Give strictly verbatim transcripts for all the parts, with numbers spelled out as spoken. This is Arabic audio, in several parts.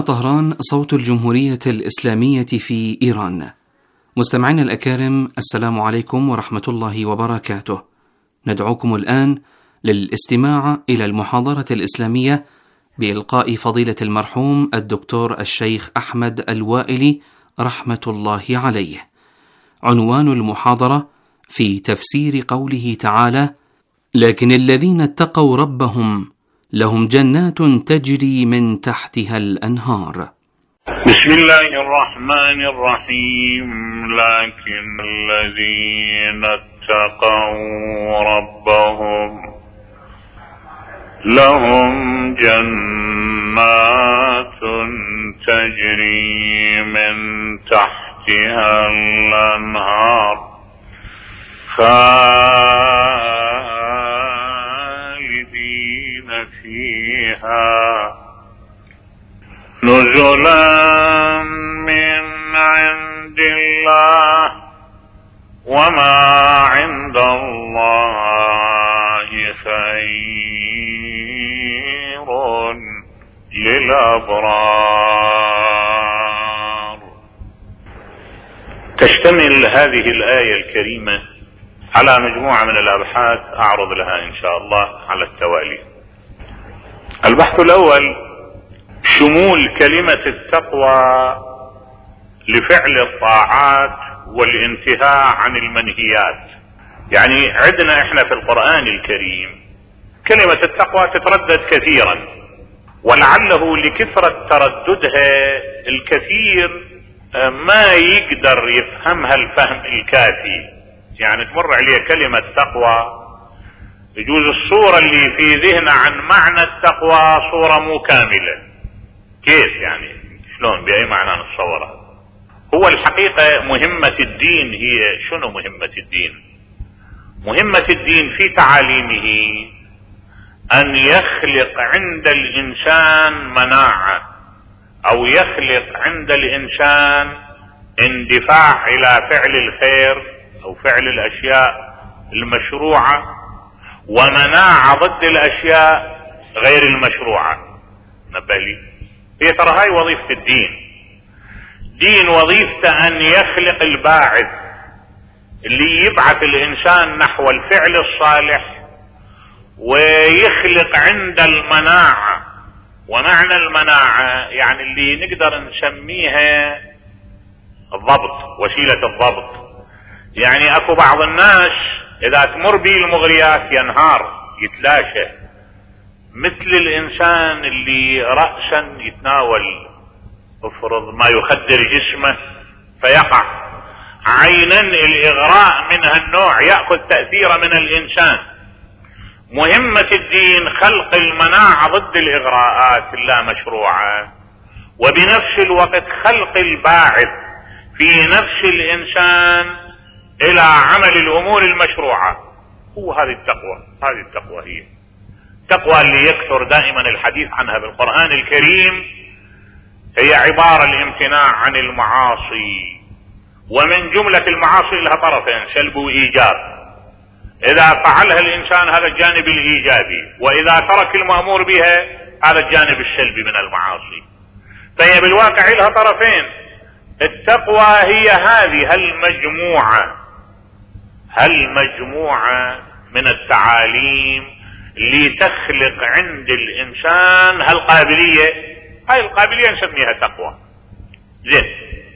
طهران صوت الجمهورية الإسلامية في إيران. مستمعينا الأكارم، السلام عليكم ورحمة الله وبركاته. ندعوكم الآن للاستماع إلى المحاضرة الإسلامية بإلقاء فضيلة المرحوم الدكتور الشيخ أحمد الوائلي رحمة الله عليه. عنوان المحاضرة في تفسير قوله تعالى: لكن الذين اتقوا ربهم لهم جنات تجري من تحتها الأنهار. بسم الله الرحمن الرحيم. لكن الذين اتقوا ربهم لهم جنات تجري من تحتها الأنهار خالدين فيها نزلا من عند الله وما عند الله خير للأبرار. تشتمل هذه الآية الكريمة على مجموعة من الأبحاث أعرض لها إن شاء الله على التوالي. البحث الأول: شمول كلمة التقوى لفعل الطاعات والانتهاء عن المنهيات. يعني عندنا احنا في القرآن الكريم كلمة التقوى تتردد كثيرا، ولعله لكثرة ترددها الكثير ما يقدر يفهمها الفهم الكافي. يعني تمر عليه كلمة تقوى يجوز الصورة اللي في ذهنه عن معنى التقوى صورة مو كاملة. كيف يعني؟ شلون؟ بأي معنى نتصورها؟ هو الحقيقة مهمة الدين هي شنو مهمة الدين؟ مهمة الدين في تعاليمه أن يخلق عند الإنسان مناعة، أو يخلق عند الإنسان اندفاع إلى فعل الخير أو فعل الأشياء المشروعة، ومناعة ضد الأشياء غير المشروعة. نبه لي، هي ترى هاي وظيفة الدين. دين وظيفته أن يخلق الباعث اللي يبعث الإنسان نحو الفعل الصالح، ويخلق عند المناعة. ومعنى المناعة يعني اللي نقدر نسميها الضبط، وسيلة الضبط. يعني اكو بعض الناس اذا تمر به المغريات ينهار يتلاشى، مثل الانسان اللي رأسا يتناول افرض ما يخدر جسمه فيقع، عينا الاغراء من هالنوع يأخذ تأثير من الانسان. مهمة الدين خلق المناعة ضد الاغراءات اللا مشروعة، وبنفس الوقت خلق الباعث في نفس الانسان الى عمل الامور المشروعة. هو هذه التقوى. هذه التقوى هي التقوى اللي يكثر دائما الحديث عنها بالقرآن الكريم. هي عبارة الامتناع عن المعاصي، ومن جملة المعاصي لها طرفين، سلب وايجاب. اذا فعلها الانسان هذا الجانب الايجابي، واذا ترك المأمور بها هذا الجانب السلبي من المعاصي. فهي بالواقع لها طرفين. التقوى هي هذه المجموعة هالمجموعة من التعاليم اللي تخلق عند الانسان هالقابلية. هاي القابلية نسميها تقوى. زين،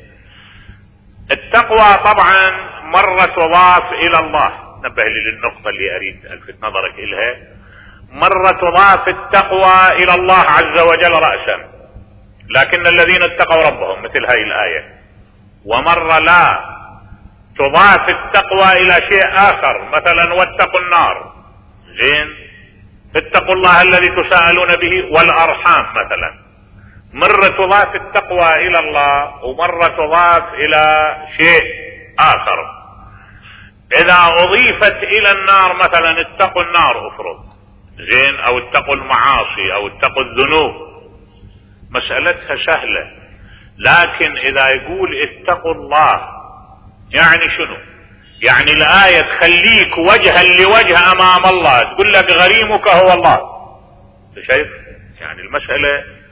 التقوى طبعا مرة تضاف الى الله. نبه لي للنقطة اللي اريد الفت نظرك الها. مرة تضاف التقوى الى الله عز وجل رأسا، لكن الذين اتقوا ربهم مثل هاي الآية. ومرة لا، تضاف التقوى الى شيء اخر، مثلا واتقوا النار. زين، اتقوا الله الذي تساءلون به والارحام مثلا. مرة تضاف التقوى الى الله، ومرة تضاف الى شيء اخر. اذا اضيفت الى النار مثلا اتقوا النار افرض، زين، او اتقوا المعاصي او اتقوا الذنوب، مسألتها سهلة. لكن اذا يقول اتقوا الله يعني شنو؟ يعني الآية تخليك وجها لوجه امام الله، تقول لك غريمك هو الله. شايف؟ يعني المسألة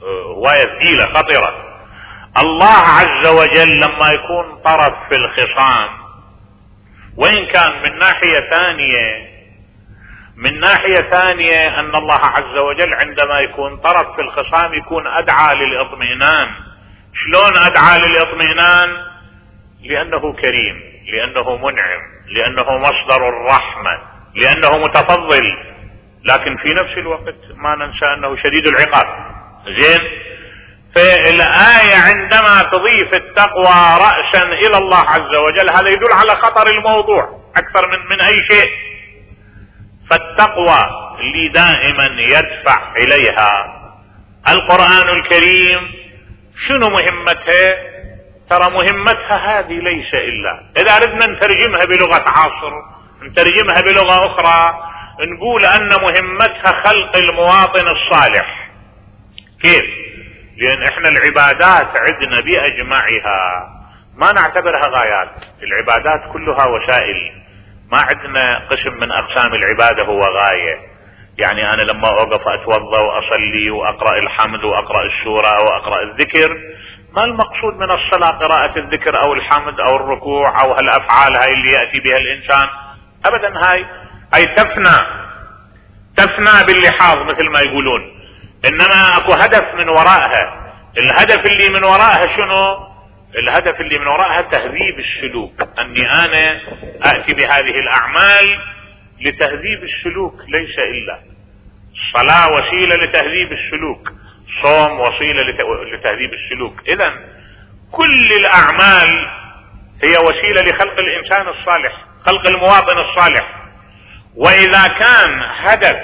هواية ثقيلة خطرة. الله عز وجل لما يكون طرف في الخصام، وإن كان من ناحية ثانية من ناحية ثانية أن الله عز وجل عندما يكون طرف في الخصام يكون أدعى للإطمئنان. شلون أدعى للإطمئنان؟ لأنه كريم، لأنه منعم، لأنه مصدر الرحمة، لأنه متفضل، لكن في نفس الوقت ما ننسى أنه شديد العقاب. زين، فالآية عندما تضيف التقوى رأسا إلى الله عز وجل هذا يدل على خطر الموضوع أكثر من من أي شيء. فالتقوى اللي دائما يدفع إليها القرآن الكريم شنو مهمتها؟ ترى مهمتها هذه ليس إلا، إذا أردنا نترجمها بلغة عصر نترجمها بلغة أخرى نقول أن مهمتها خلق المواطن الصالح. كيف؟ لأن إحنا العبادات عندنا بأجمعها ما نعتبرها غايات، العبادات كلها وسائل، ما عندنا قسم من أقسام العبادة هو غاية. يعني أنا لما أوقف أتوضأ وأصلي وأقرأ الحمد وأقرأ السورة وأقرأ الذكر، ما المقصود من الصلاة قراءة الذكر أو الحمد أو الركوع أو هالأفعال هاي اللي يأتي بها الإنسان، أبدا. هاي هاي تفنى تفنى باللحاظ مثل ما يقولون، إنما أكو هدف من وراءها. الهدف اللي من وراءها شنو؟ الهدف اللي من وراءها تهذيب السلوك، أني أنا أأتي بهذه الأعمال لتهذيب السلوك ليس إلا. الصلاة وسيلة لتهذيب السلوك، صوم وسيلة لتهذيب السلوك. إذن كل الأعمال هي وسيلة لخلق الإنسان الصالح، خلق المواطن الصالح. وإذا كان هدف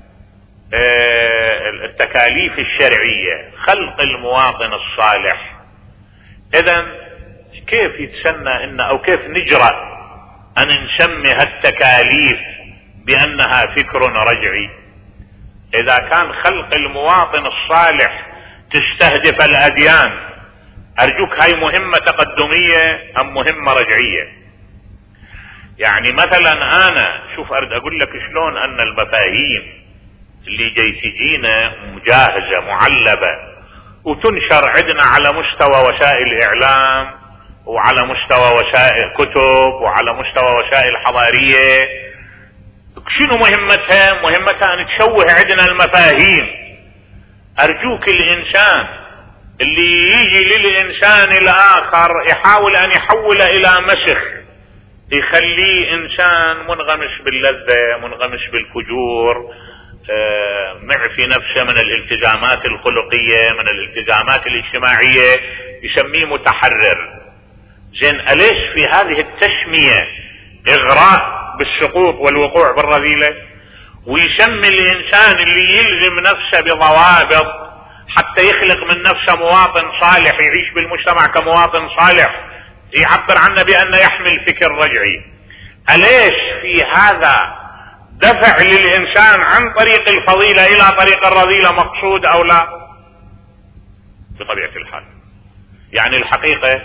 التكاليف الشرعية خلق المواطن الصالح، إذن كيف يتسنى إن أو كيف نجرأ أن نسمي هالتكاليف بأنها فكر رجعي؟ إذا كان خلق المواطن الصالح تستهدف الأديان، أرجوك هاي مهمة تقدمية أم مهمة رجعية؟ يعني مثلا أنا شوف أريد أقول لك شلون أن المفاهيم اللي جاي تجينا مجهزة معلبة وتنشر عندنا على مستوى وسائل الإعلام وعلى مستوى وسائل كتب وعلى مستوى وسائل حضارية، شنو مهمتها؟ مهمتها أن تشوه عندنا المفاهيم. أرجوك الإنسان اللي يجي للإنسان الآخر يحاول أن يحول إلى مسخ يخليه إنسان منغمس باللذة، منغمس بالفجور، معفي نفسه من الالتزامات الخلقية، من الالتزامات الاجتماعية، يسميه متحرر. زين، أليس في هذه التسمية إغراء بالسقوط والوقوع بالرذيلة؟ ويسمي الإنسان اللي يلزم نفسه بضوابط حتى يخلق من نفسه مواطن صالح يعيش بالمجتمع كمواطن صالح، يعبر عنه بأنه يحمل فكر رجعي. أليس في هذا دفع للإنسان عن طريق الفضيلة إلى طريق الرذيلة مقصود أو لا؟ بطبيعة الحال. يعني الحقيقة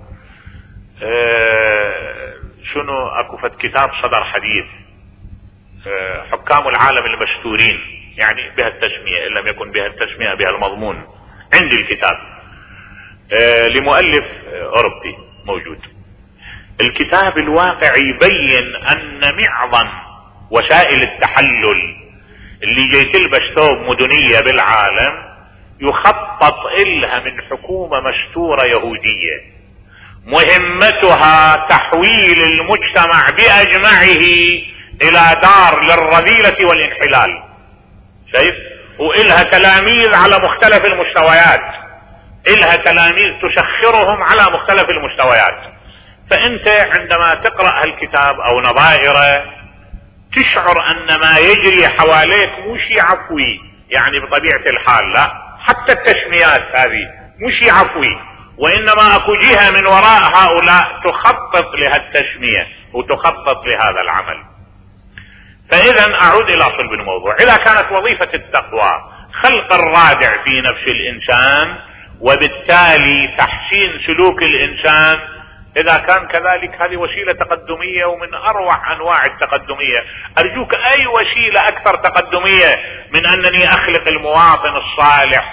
آه شنو اكو فد كتاب صدر حديث آه حكام العالم المستورين، يعني بها التسمية ان لم يكن بها التسمية بها المضمون، عندي الكتاب آه لمؤلف آه اوروبي موجود. الكتاب الواقع يبين ان معظم وسائل التحلل اللي جاي تلبس ثوب مدنية بالعالم يخطط إلها من حكومة مستورة يهودية مهمتها تحويل المجتمع بأجمعه إلى دار للرذيلة والانحلال. شايف؟ وإلها تلاميذ على مختلف المستويات، إلها تلاميذ تسخرهم على مختلف المستويات. فأنت عندما تقرأ هالكتاب أو نظائره تشعر أن ما يجري حواليك مش عفوي، يعني بطبيعة الحال لا، حتى التسميات هذه مش عفوي، وإنما أكو جهة من وراء هؤلاء تخطط لهالتسمية وتخطط لهذا العمل. فإذا أعود إلى صلب الموضوع، إذا كانت وظيفة التقوى خلق الرادع في نفس الإنسان وبالتالي تحسين سلوك الإنسان، إذا كان كذلك هذه وسيلة تقدمية ومن أروع أنواع التقدمية. أرجوك أي وسيلة أكثر تقدمية من أنني أخلق المواطن الصالح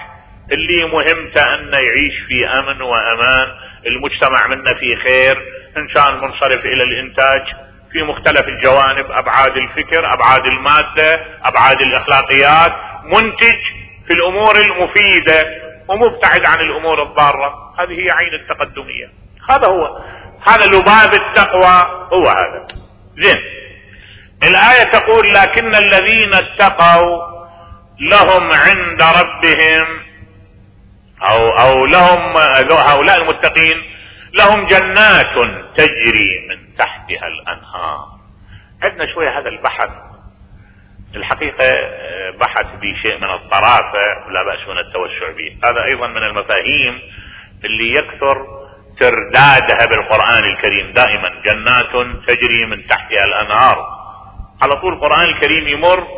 اللي مهمته أن يعيش في أمن وأمان، المجتمع منا في خير، إنسان منصرف إلى الإنتاج في مختلف الجوانب، أبعاد الفكر، أبعاد المادة، أبعاد الأخلاقيات، منتج في الأمور المفيدة ومبتعد عن الأمور الضارة. هذه هي عين التقدمية. هذا هو، هذا لباب التقوى، هو هذا. زين، الآية تقول لكن الذين اتقوا لهم عند ربهم أو, أو لهم هؤلاء المتقين لهم جنات تجري من تحتها الأنهار. عندنا شوية هذا البحث الحقيقة بحث بشيء من الطرافة، لا بأس من التوسع به. هذا أيضا من المفاهيم اللي يكثر تردادها بالقرآن الكريم دائما، جنات تجري من تحتها الأنهار. على طول القرآن الكريم يمر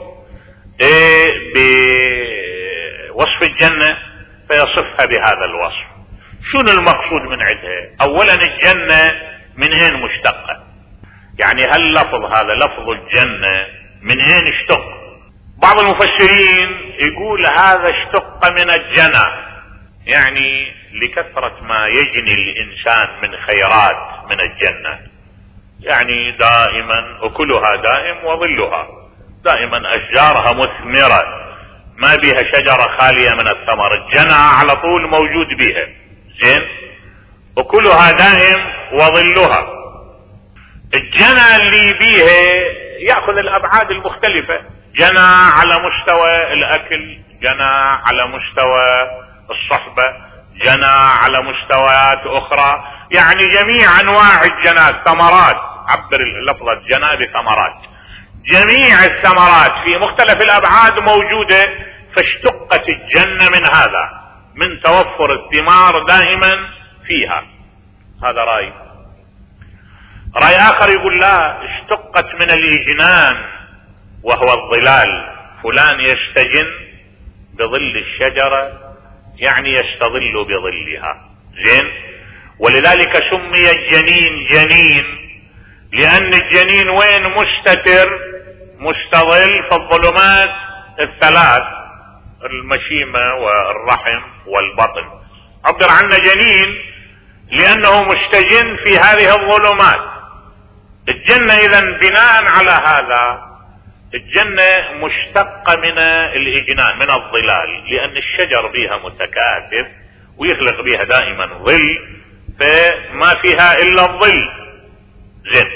بوصف الجنة فيصفها بهذا الوصف. شنو المقصود من عندها؟ أولا الجنة من اين مشتقة؟ يعني هل لفظ هذا لفظ الجنة من اين اشتق؟ بعض المفسرين يقول هذا اشتق من الجنة، يعني لكثرة ما يجني الإنسان من خيرات من الجنة، يعني دائما أكلها دائم وظلها، دائما أشجارها مثمرة ما بها شجرة خالية من الثمر، الجنة على طول موجود بها. زين، أكلها دائم وظلها. الجنة اللي بيها يأخذ الأبعاد المختلفة، جنة على مستوى الأكل، جنة على مستوى الصحبة، جنة على مستويات أخرى، يعني جميع أنواع الجنات، ثمرات، عبر اللفظة جنة بثمرات، جميع الثمرات في مختلف الأبعاد موجودة، فاشتقت الجنة من هذا، من توفر الثمار دائما فيها. هذا رأي. رأي آخر يقول لا، اشتقت من الإجنان وهو الظلال، فلان يستجن بظل الشجرة يعني يستظل بظلها. زين، ولذلك سمي الجنين جنين، لأن الجنين وين مستتر مستظل في الظلمات الثلاث، المشيمة والرحم والبطن، عبر عنه جنين لأنه مستجن في هذه الظلمات. الجنة إذن بناء على هذا الجنة مشتقة من الإجنان، من الظلال، لأن الشجر بها متكاثف ويخلق بها دائما ظل، فما فيها إلا الظل. زين،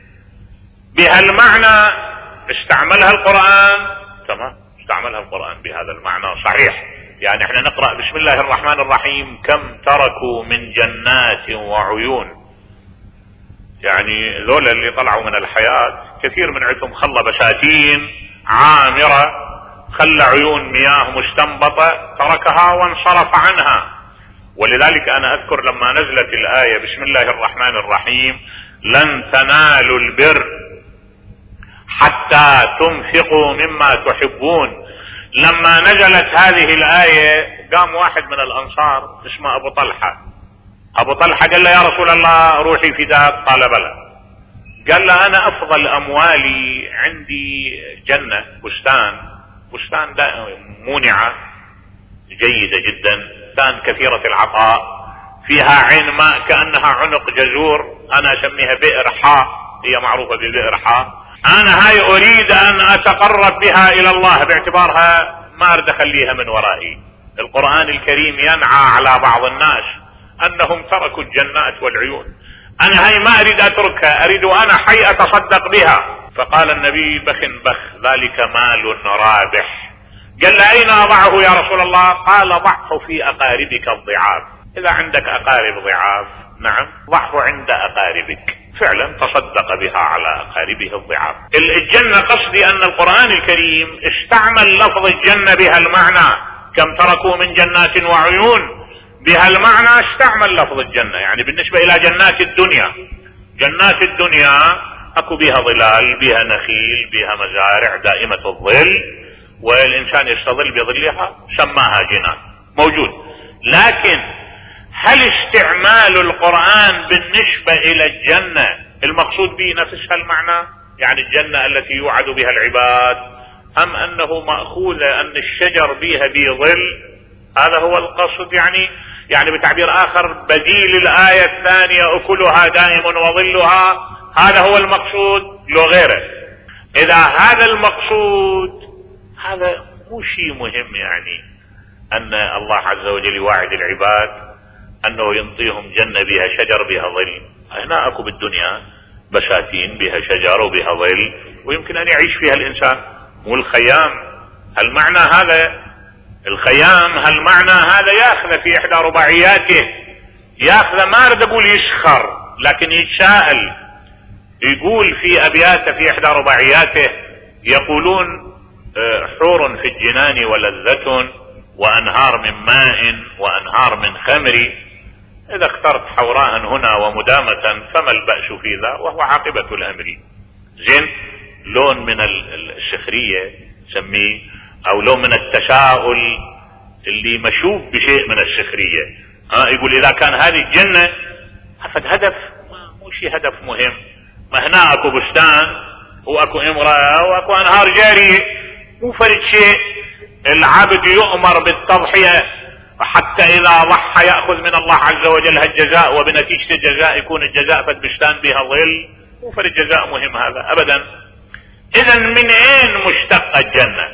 بهالمعنى استعملها القرآن، تمام، استعملها القرآن بهذا المعنى صحيح. يعني احنا نقرأ بسم الله الرحمن الرحيم كم تركوا من جنات وعيون، يعني ذولا اللي طلعوا من الحياة كثير من عندهم خلى بساتين عامرة، خلى عيون مياه مستنبطة تركها وانصرف عنها. ولذلك انا اذكر لما نزلت الآية بسم الله الرحمن الرحيم لن تنالوا البر حتى تنفقوا مما تحبون، لما نزلت هذه الآية قام واحد من الأنصار اسمه أبو طلحة. أبو طلحة قال له يا رسول الله روحي فداك، قال بلى. قال له أنا أفضل أموالي عندي جنة، بستان، بستان مونعة جيدة جدا، بستان كثيرة العطاء، فيها عين ماء كأنها عنق جزور، أنا أسميها بئر حاء، هي معروفة ببئر حاء. أنا هاي أريد أن أتقرب بها إلى الله باعتبارها ما أريد أخليها من ورائي. القرآن الكريم ينعى على بعض الناس أنهم تركوا الجنات والعيون، أنا هاي ما أريد أتركها، أريد أنا حي أتصدق بها. فقال النبي بخ بخ ذلك مال رابح. قال له أين أضعه يا رسول الله؟ قال ضعه في أقاربك الضعاف، إذا عندك أقارب ضعاف نعم ضعه عند أقاربك، فعلا تصدق بها على أقاربه الضعاف. الجنة قصدي أن القرآن الكريم استعمل لفظ الجنة بها المعنى، كم تركوا من جنات وعيون، بها المعنى استعمل لفظ الجنة. يعني بالنسبة إلى جنات الدنيا، جنات الدنيا أكو بها ظلال، بها نخيل، بها مزارع دائمة الظل، والإنسان يستظل بظلها، سماها جنان موجود. لكن هل استعمال القرآن بالنسبة إلى الجنة المقصود به نفس المعنى، يعني الجنة التي يوعد بها العباد، أم أنه مأخوذ أن الشجر بها بظل، هذا هو القصد. يعني يعني بتعبير آخر بديل الآية الثانية أكلها دائم وظلها، هذا هو المقصود لو غيره. إذا هذا المقصود هذا مو شيء مهم، يعني أن الله عز وجل يواعد العباد أنه ينطيهم جنة بها شجر بها ظل. هنا أكو بالدنيا بساتين بها شجر وبها ظل ويمكن أن يعيش فيها الإنسان. مو الخيام هالمعنى هذا، الخيام هالمعنى هذا ياخذ في إحدى رباعياته، ياخذ ما أريد أقول يسخر لكن يتساءل. يقول في أبياته في إحدى رباعياته يقولون حور في الجنان ولذة وأنهار من ماء وأنهار من خمر، إذا اخترت حوراء هنا ومدامة فما البأس في ذا وهو عاقبة الأمر. زين، لون من السخرية سميه، أو لون من التساؤل اللي مشوب بشيء من السخرية. ها يقول إذا كان هذه الجنة أفد هدف، مو شيء هدف مهم، ما هنا أكو بستان وأكو امرأة وأكو أنهار جارية، مو فرد شيء. العبد يؤمر بالتضحية حتى إذا ضحى يأخذ من الله عز وجل هالجزاء، وبنتيجة الجزاء يكون الجزاء فد بستان بها ظل، مو فرد جزاء مهم هذا أبدا. إذن من أين مشتقة الجنة؟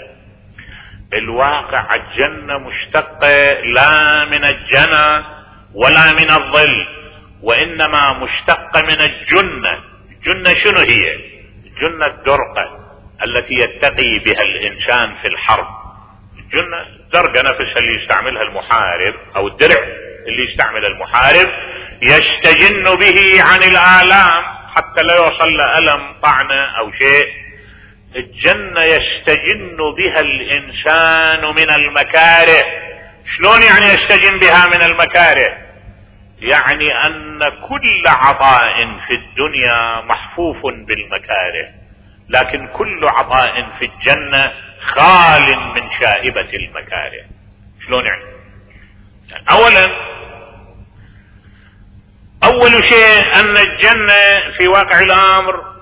الواقع الجنة مشتقة لا من الجنة ولا من الظل، وإنما مشتقة من الجنة. الجنة شنو هي؟ الجنة الدرقة التي يتقي بها الإنسان في الحرب. الجنة درقة نفسها اللي يستعملها المحارب، أو الدرع اللي يستعمل المحارب يستجن به عن الآلام حتى لا يوصل لألم طعنة أو شيء. الجنة يستجن بها الإنسان من المكاره. شلون يعني يستجن بها من المكاره؟ يعني أن كل عطاء في الدنيا محفوف بالمكاره، لكن كل عطاء في الجنة خال من شائبة المكاره. شلون يعني؟ يعني أولا أول شيء أن الجنة في واقع الأمر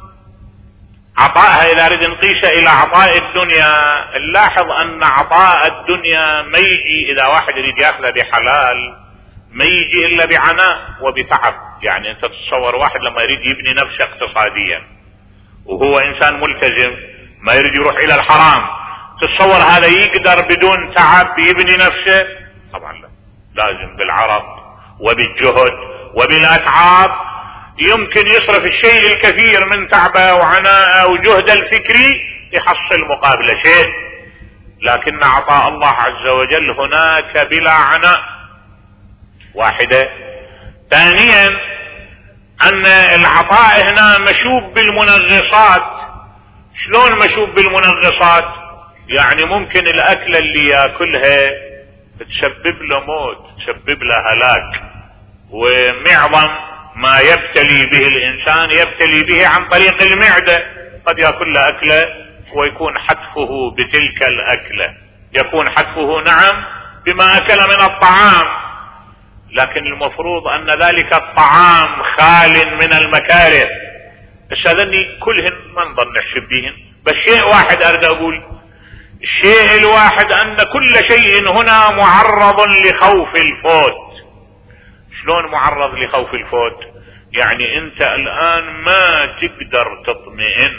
عطائها إذا نريد نقيسه إلى عطاء الدنيا، نلاحظ أن عطاء الدنيا ما يجي إذا واحد يريد يأخذه بحلال ما يجي إلا بعناء وبتعب. يعني أنت تتصور واحد لما يريد يبني نفسه اقتصاديا وهو إنسان ملتزم ما يريد يروح إلى الحرام، تتصور هذا يقدر بدون تعب يبني نفسه؟ طبعا لا، لازم بالعرق وبالجهد وبالأتعاب. يمكن يصرف الشيء الكثير من تعبه وعناءه وجهد الفكري يحصل مقابل شيء، لكن عطاء الله عز وجل هناك بلا عناء. واحدة. ثانيا أن العطاء هنا مشوب بالمنغصات. شلون مشوب بالمنغصات؟ يعني ممكن الأكلة اللي يأكلها تسبب له موت، تسبب له هلاك، ومعظم ما يبتلي به الإنسان يبتلي به عن طريق المعدة. قد يأكل له أكلة ويكون حتفه بتلك الأكلة، يكون حتفه نعم بما أكل من الطعام، لكن المفروض أن ذلك الطعام خال من المكاره. بس هذني كلهن ما نظن نحسب بهن، بس شيء واحد أريد أقول، الشيء الواحد أن كل شيء هنا معرض لخوف الفوت. شلون معرض لخوف الفوت؟ يعني أنت الآن ما تقدر تطمئن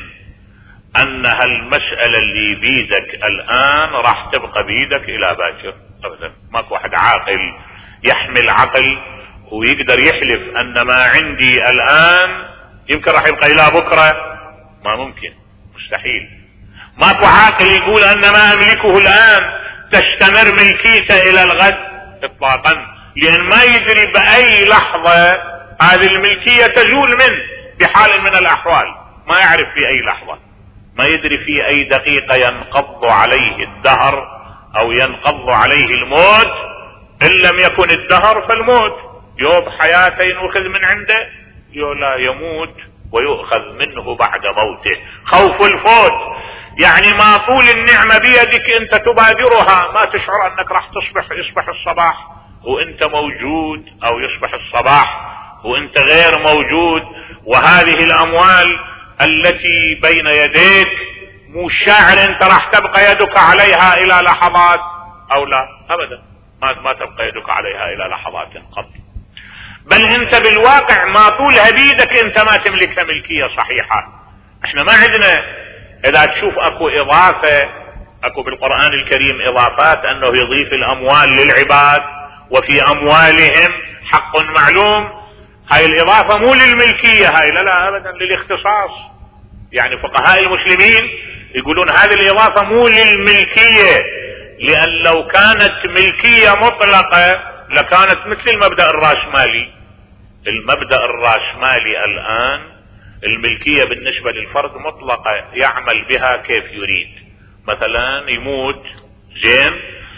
أن هالمسألة اللي بيدك الآن راح تبقى بيدك إلى باكر أبدا. ماكو واحد عاقل يحمل عقل ويقدر يحلف أن ما عندي الآن يمكن راح يبقى إلى بكرة. ما ممكن، مستحيل. ماكو عاقل يقول أن ما أملكه الآن تستمر ملكيته إلى الغد إطلاقا، لأن ما يدري بأي لحظة هذه الملكية تزول منه بحال من الأحوال. ما يعرف في أي لحظة، ما يدري في أي دقيقة ينقض عليه الدهر أو ينقض عليه الموت. إن لم يكن الدهر فالموت. يوب حياته يؤخذ من عنده، يو لا يموت ويؤخذ منه بعد موته. خوف الفوت يعني ما طول النعمة بيدك انت تبادرها، ما تشعر انك راح تصبح يصبح الصباح وانت موجود، او يصبح الصباح وانت غير موجود، وهذه الاموال التي بين يديك مو شاعر انت راح تبقى يدك عليها الى لحظات او لا ابدا. ما, ما تبقى يدك عليها الى لحظات قط، بل انت بالواقع ما طولها بيدك انت ما تملكها ملكية صحيحة. احنا ما عندنا، اذا تشوف اكو اضافة، اكو بالقرآن الكريم اضافات انه يضيف الاموال للعباد وفي اموالهم حق معلوم، هاي الاضافة مو للملكية، هاي لا لا ابدا للاختصاص. يعني فقهاء المسلمين يقولون هذه الاضافة مو للملكية، لان لو كانت ملكية مطلقة لكانت مثل المبدأ الرأسمالي. المبدأ الرأسمالي الان الملكية بالنسبة للفرد مطلقة، يعمل بها كيف يريد. مثلا يموت زين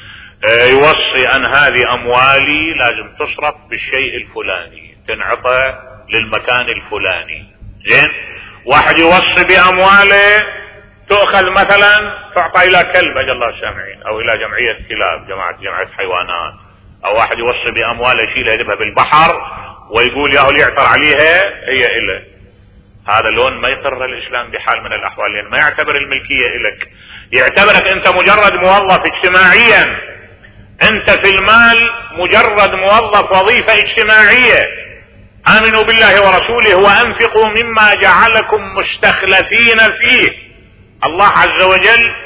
يوصي ان هذه اموالي لازم تصرف بالشيء الفلاني، تنعطى للمكان الفلاني. زين واحد يوصي بامواله تؤخذ مثلا تعطى الى كلب اجل الله السامعين، او الى جمعية كلاب، جماعة جمعية حيوانات، او واحد يوصي بامواله يشيلها يذبها بالبحر ويقول ياهو اللي يعثر عليها هي اله. هذا لون ما يقر الاسلام بحال من الاحوال، لان ما يعتبر الملكية الك، يعتبرك انت مجرد موظف اجتماعيا، انت في المال مجرد موظف وظيفة اجتماعية. امنوا بالله ورسوله وانفقوا مما جعلكم مستخلفين فيه. الله عز وجل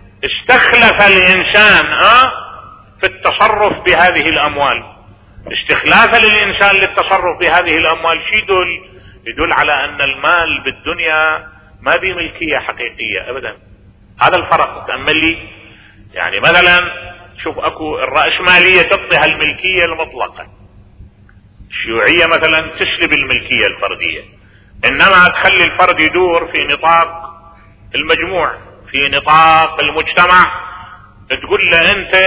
استخلف الانسان ها في التصرف بهذه الاموال. استخلافا للانسان للتصرف بهذه الاموال شي يدل؟ يدل على ان المال بالدنيا ما بيه ملكية حقيقية ابدا. هذا الفرق. تأمل لي يعني مثلا شوف اكو الرأسمالية تعطيها الملكية المطلقة، الشيوعية مثلا تسلب الملكية الفردية، انما تخلي الفرد يدور في نطاق المجموع، في نطاق المجتمع. تقول له انت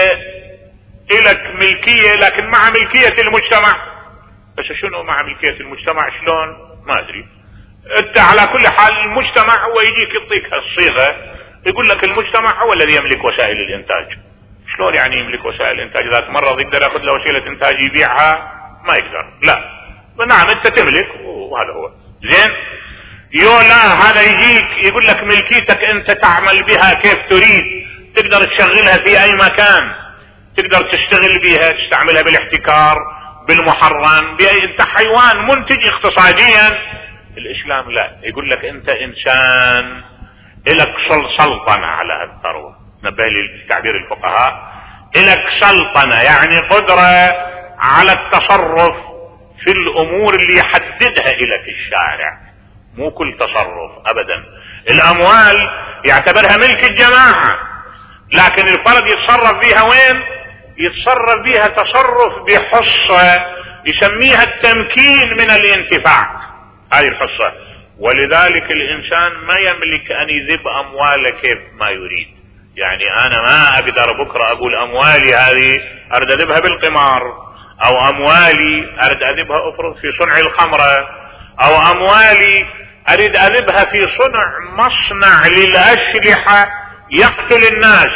الك ملكية لكن مع ملكية المجتمع. بس شنو مع ملكية المجتمع؟ شلون؟ ما ادري. انت على كل حال المجتمع هو يجيك يعطيك هالصيغة، يقول لك المجتمع هو الذي يملك وسائل الانتاج. شلون يعني يملك وسائل الانتاج؟ اذا تمرض يقدر ياخذ له وسيلة انتاج يبيعها؟ ما يقدر. لا نعم انت تملك وهذا هو. زين يو لا هذا يجيك يقول لك ملكيتك انت تعمل بها كيف تريد، تقدر تشغلها في اي مكان، تقدر تشتغل بها، تستعملها بالاحتكار بالمحرم بأي. انت حيوان منتج اقتصاديا. الاسلام لا، يقول لك انت انسان الك سلطنة على هالثروة. نبه لي تعبير الفقهاء، الك سلطنة يعني قدرة على التصرف في الامور اللي يحددها الك الشارع، مو كل تصرف ابدا. الاموال يعتبرها ملك الجماعة، لكن الفرد يتصرف بها وين؟ يتصرف بها تصرف بحصة يسميها التمكين من الانتفاع، هذه الحصة. ولذلك الانسان ما يملك ان يذب امواله كيف ما يريد. يعني انا ما اقدر بكرة اقول اموالي هذه اريد اذبها بالقمار، او اموالي اريد اذبها افرض في صنع الخمرة، او اموالي اريد اذبها في صنع مصنع للاسلحة يقتل الناس.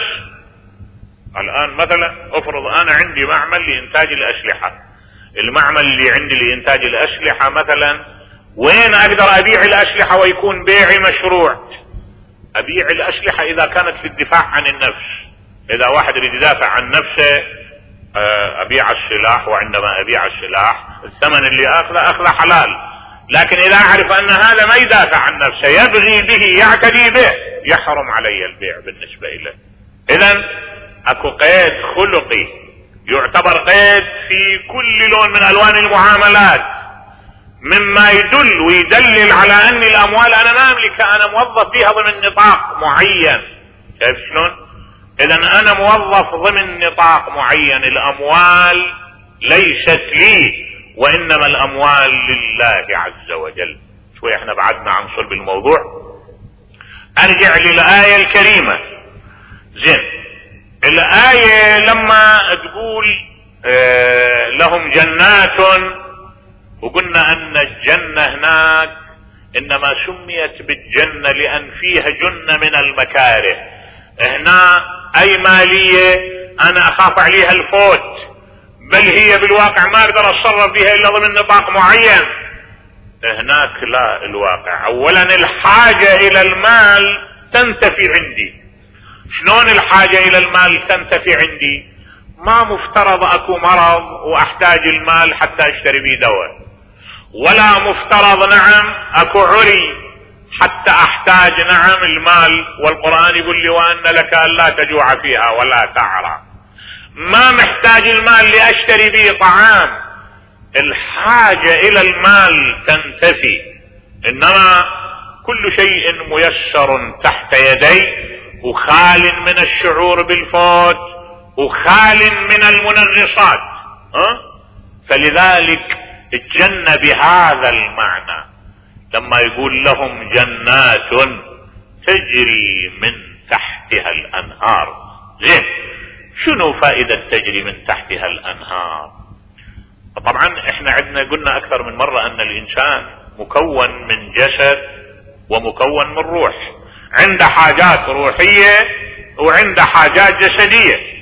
الان مثلا افرض انا عندي معمل لانتاج الاسلحة، المعمل اللي عندي لانتاج الاسلحة مثلا وين اقدر ابيع الاسلحة ويكون بيعي مشروع؟ ابيع الاسلحة اذا كانت للدفاع عن النفس. اذا واحد يريد يدافع عن نفسه ابيع السلاح، وعندما ابيع السلاح الثمن اللي اخذه اخذه حلال. لكن اذا اعرف ان هذا ما يدافع عن نفسه يبغي به يعتدي به يحرم علي البيع بالنسبة له. اذا اكو قيد خلقي يعتبر قيد في كل لون من الوان المعاملات، مما يدل ويدلل على ان الاموال انا ما املكها، انا موظف فيها ضمن نطاق معين. شايف شلون؟ اذا انا موظف ضمن نطاق معين، الاموال ليست لي وانما الاموال لله عز وجل. شوي احنا بعدنا عن صلب الموضوع. ارجع للآية الكريمة. زين الآية لما تقول آه لهم جنات، وقلنا ان الجنة هناك انما سميت بالجنة لان فيها جنة من المكاره. هنا اي مالية انا اخاف عليها الفوت، بل هي بالواقع ما اقدر اتصرف بها الا ضمن نطاق معين. هناك لا، الواقع اولا الحاجة الى المال تنتفي عندي. شلون الحاجة الى المال تنتفي عندي؟ ما مفترض اكو مرض واحتاج المال حتى اشتري بيه دواء، ولا مفترض نعم اكو عري حتى احتاج نعم المال، والقرآن يقول لي وان لك الا تجوع فيها ولا تعرى. ما محتاج المال لاشتري به طعام، الحاجة الى المال تنتفي، انما كل شيء ميسر تحت يدي، وخال من الشعور بالفوت، وخال من المنغصات. أه؟ فلذلك الجنة بهذا المعنى لما يقول لهم جنات تجري من تحتها الانهار. زين، شنو فائدة تجري من تحتها الانهار؟ طبعا احنا عندنا قلنا اكثر من مرة ان الانسان مكون من جسد ومكون من روح، عنده حاجات روحية وعنده حاجات جسدية.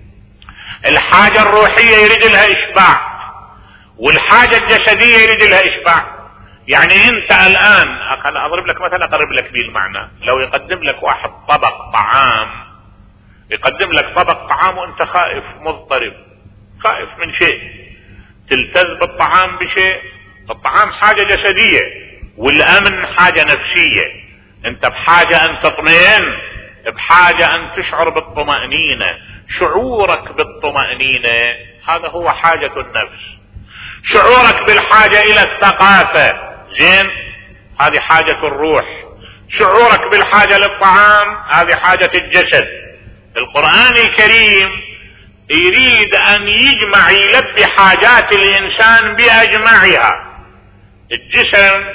الحاجة الروحية يريد لها اشباع، والحاجة الجسدية يريد لها اشباع. يعني انت الان اضرب لك مثلا، اقرب لك به المعنى، لو يقدم لك واحد طبق طعام، يقدم لك طبق طعام وانت خائف مضطرب، خائف من شيء، تلتذ بالطعام بشيء. الطعام حاجة جسدية والامن حاجة نفسية، انت بحاجة ان تطمئن، بحاجة ان تشعر بالطمأنينة. شعورك بالطمأنينة هذا هو حاجة النفس. شعورك بالحاجة الى الثقافة، زين، هذه حاجة الروح. شعورك بالحاجة للطعام هذه حاجة الجسد. القرآن الكريم يريد ان يجمع، يلبي حاجات الانسان باجمعها. الجسم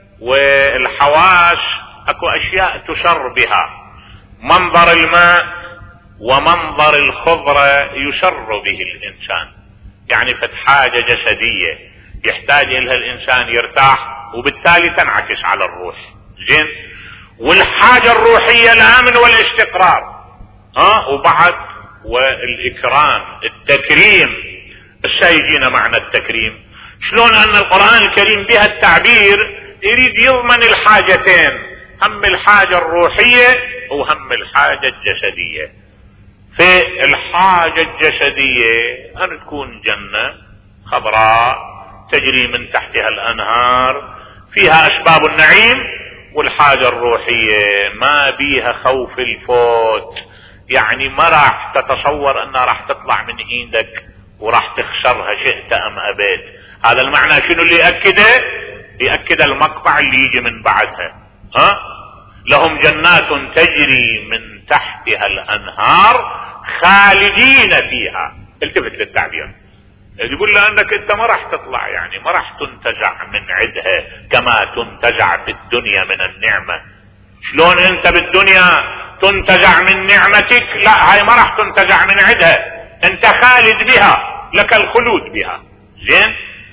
والحواس اكو اشياء تسر بها، منظر الماء ومنظر الخضرة يسر به الانسان، يعني فت حاجة جسدية يحتاج لها الانسان يرتاح، وبالتالي تنعكس على الروح. زين، والحاجة الروحية الامن والاستقرار. ها، وبعد والاكرام، التكريم. السيجينا معنى التكريم، شلون ان القرآن الكريم بها التعبير يريد يضمن الحاجتين، هم الحاجة الروحية وهم الحاجة الجسدية. في الحاجة الجسدية ان تكون جنة خضراء تجري من تحتها الانهار فيها اسباب النعيم، والحاجة الروحية ما بيها خوف الفوت، يعني ما راح تتصور انها راح تطلع من ايدك وراح تخسرها شئت ام ابيت. هذا المعنى شنو اللي يأكده؟ يأكد المقطع اللي يجي من بعدها. ها، لهم جنات تجري من تحتها الانهار خالدين فيها. التفت للتعبير، يقول له انك انت ما راح تطلع، يعني ما راح تنتزع من عدها كما تنتزع في الدنيا من النعمة. شلون انت بالدنيا تنتزع من نعمتك؟ لا، هاي ما راح تنتزع من عدها، انت خالد بها، لك الخلود بها. زين،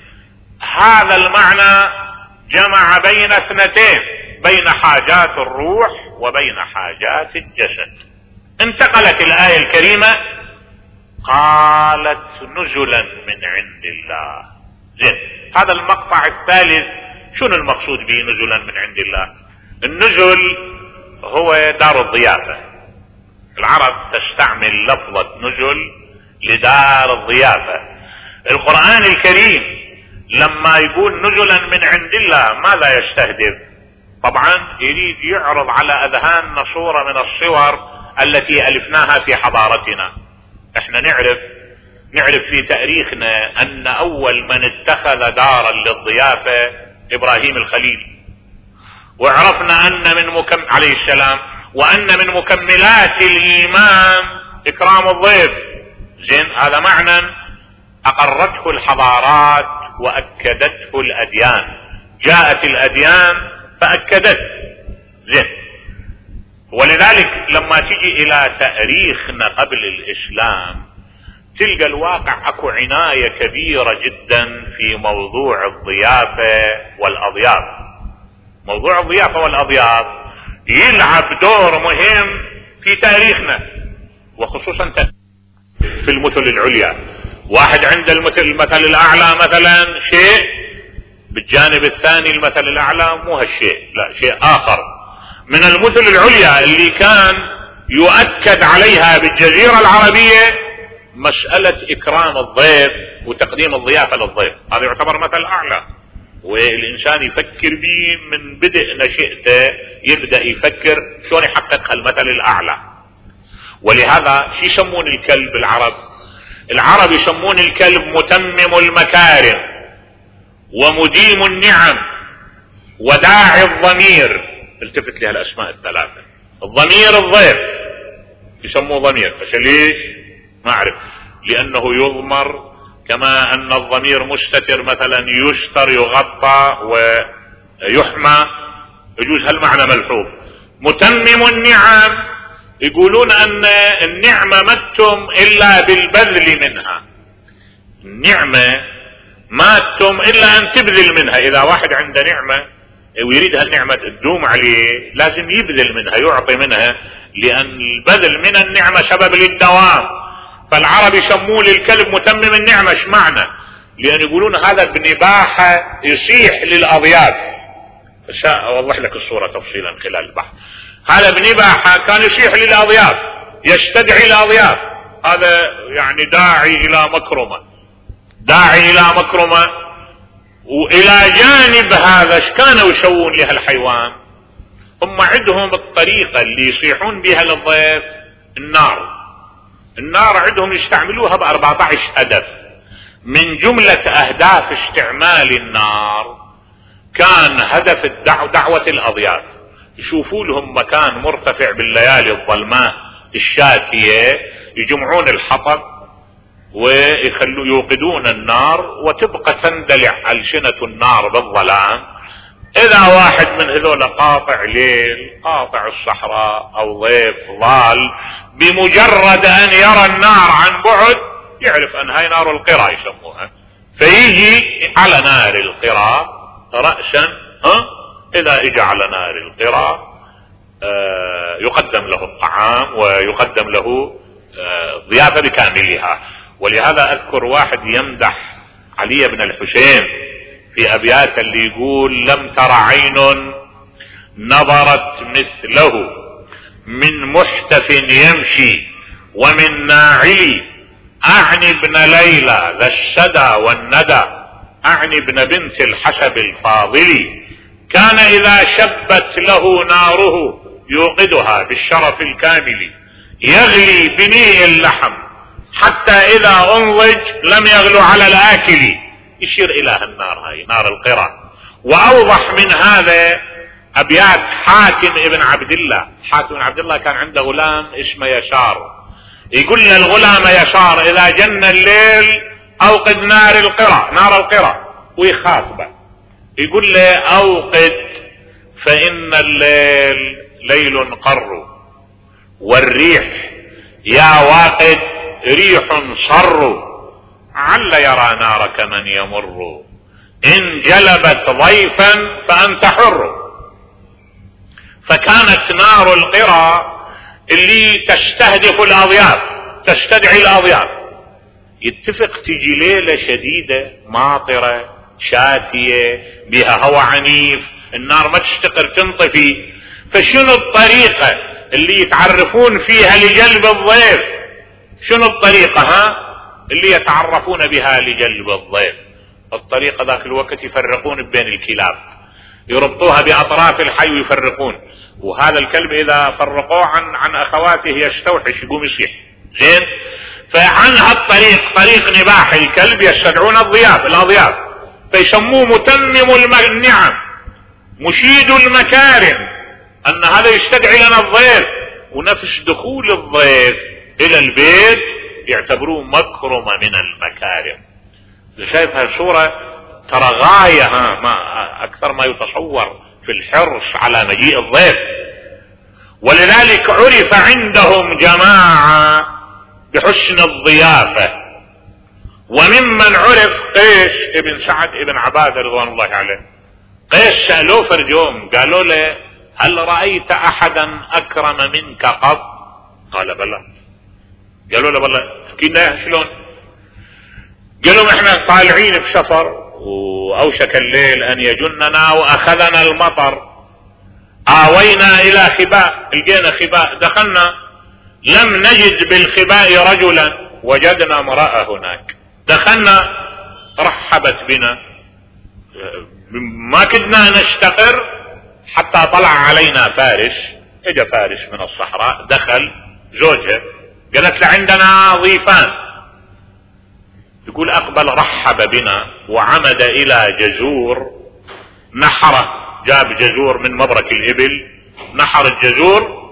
هذا المعنى جمع بين اثنتين، بين حاجات الروح وبين حاجات الجسد. انتقلت الآية الكريمة قالت نزلا من عند الله. زين، هذا المقطع الثالث شنو المقصود به نزلا من عند الله؟ النزل هو دار الضيافة. العرب تستعمل لفظة نزل لدار الضيافة. القرآن الكريم لما يقول نزلا من عند الله ماذا يستهدف؟ طبعا يريد يعرض على اذهاننا صورة من الصور التي الفناها في حضارتنا. احنا نعرف نعرف في تاريخنا ان اول من اتخذ دارا للضيافة ابراهيم الخليل، وعرفنا ان من مكم عليه السلام، وان من مكملات الايمان اكرام الضيف. زين، هذا معنى اقرته الحضارات واكدته الاديان، جاءت الاديان فاكدت. زين، ولذلك لما تجي الى تاريخنا قبل الاسلام تلقى الواقع اكو عناية كبيرة جدا في موضوع الضيافة والاضياف. موضوع الضيافة والاضياف يلعب دور مهم في تاريخنا، وخصوصا في المثل العليا. واحد عنده المثل المثل الاعلى مثلا شيء، بالجانب الثاني المثل الاعلى مو هالشيء، لا شيء اخر من المثل العليا اللي كان يؤكد عليها بالجزيرة العربية. مسألة إكرام الضيف وتقديم الضيافة للضيف، هذا يعتبر مثل أعلى، والإنسان يفكر به من بدء نشئته، يبدأ يفكر شلون يحقق المثل الأعلى. ولهذا شو يسمون الكلب العرب؟ العرب يسمون الكلب متمم المكارم ومديم النعم وداعي الضمير. التفت لها الأسماء الثلاثة. الضمير الضيف يسموه ضمير، بس ليش؟ ما أعرف، لأنه يضمر، كما أن الضمير مستتر مثلا يستر يغطى ويحمى، يجوز هالمعنى ملحوظ. متمم النعم يقولون أن النعمة ما تتم إلا بالبذل منها، النعمة ما تتم إلا أن تبذل منها. إذا واحد عنده نعمة ويريد هالنعمة تدوم عليه لازم يبذل منها، يعطي منها، لأن البذل من النعمة سبب للدوام. فالعرب يسموه للكلب متمم النعمة. ايش معنى؟ لأن يقولون هذا بنباحة يصيح للأضياف. سأوضح لك الصورة تفصيلا خلال البحث. هذا بنباحة كان يصيح للأضياف، يستدعي الأضياف، هذا يعني داعي إلى مكرمة، داعي إلى مكرمة. وإلى جانب هذا ايش كانوا يسوون لها الحيوان؟ هم عندهم الطريقة اللي يصيحون بها للضيف النار. النار عندهم يستعملوها بأربعة عشر هدف. من جملة أهداف استعمال النار كان هدف الدعوة دعوة الأضياف. يشوفوا لهم مكان مرتفع بالليالي الظلماء الشاتية، يجمعون الحطب ويخلوا يوقدون النار وتبقى تندلع ألسنة النار بالظلام. إذا واحد من هذول قاطع ليل، قاطع الصحراء أو ضيف ضال، بمجرد أن يرى النار عن بعد يعرف أن هاي نار القرى يسموها، فيجي على نار القرى رأسا. ها إذا اجى على نار القرى آه يقدم له الطعام ويقدم له آه ضيافة بكاملها. ولهذا أذكر واحد يمدح علي بن الحسين في أبيات اللي يقول: لم تر عين نظرت مثله من محتف يمشي ومن ناعلي، أعني ابن ليلى ذا الشدى والندى، أعني ابن بنت الحسب الفاضل، كان إذا شبت له ناره يوقدها بالشرف الكامل، يغلي بنيء اللحم حتى إذا أنضج لم يغلو على الآكل. يشير إلى النار، هاي نار القرى. وأوضح من هذا أبيات حاتم ابن عبد الله. حاتم بن عبد الله كان عنده غلام اسمه يسار، يقول للغلام يسار: إذا جن الليل أوقد نار القرى، نار القرى، ويخاطبه يقول له: أوقد فإن الليل ليل قر، والريح يا واقد ريح صر، عل يرى نارك من يمر، إن جلبت ضيفا فأنت حر. فكانت نار القرى اللي تستهدف الأضياف، تستدعي الأضياف. يتفق تجي ليلة شديدة ماطرة شاتية بها هواء عنيف، النار ما تستقر تنطفي، فشنو الطريقة اللي يتعرفون فيها لجلب الضيف؟ شنو الطريقة ها اللي يتعرفون بها لجلب الضيف؟ الطريقة ذاك الوقت يفرقون بين الكلاب، يربطوها بأطراف الحي ويفرقون. وهذا الكلب إذا فرقوه عن عن أخواته يستوحش، يقوم يصيح. زين؟ فعن هالطريق، طريق نباح الكلب، يستدعون الضياف الأضياف، فيسموه متمم النعم، مشيد المكارم، أن هذا يستدعي لنا الضيف. ونفس دخول الضيف إلى البيت يعتبروه مكرمة من المكارم. شايف هالصورة؟ ترى غاية ها ما أكثر ما يتصور في الحرص على مجيء الضيف. ولذلك عرف عندهم جماعة بحسن الضيافة. وممن عرف قيس ابن سعد ابن عبادة رضوان الله عليه. قيس سألوه فرد يوم، قالوا له: هل رأيت أحدا أكرم منك قط؟ قال: بلى. قالوا له: بلى. كده شلون؟ قالوا: احنا طالعين بسفر وأوشك الليل أن يجننا وأخذنا المطر، آوينا إلى خباء، لقينا خباء، دخلنا لم نجد بالخباء رجلا وجدنا امرأة هناك، دخلنا رحبت بنا، ما كدنا نشتقر حتى طلع علينا فارس، اجا فارس من الصحراء، دخل زوجها قالت له عندنا ضيفان. يقول اقبل رحب بنا وعمد الى جزور نحره، جاب جزور من مبرك الابل، نحر الجزور،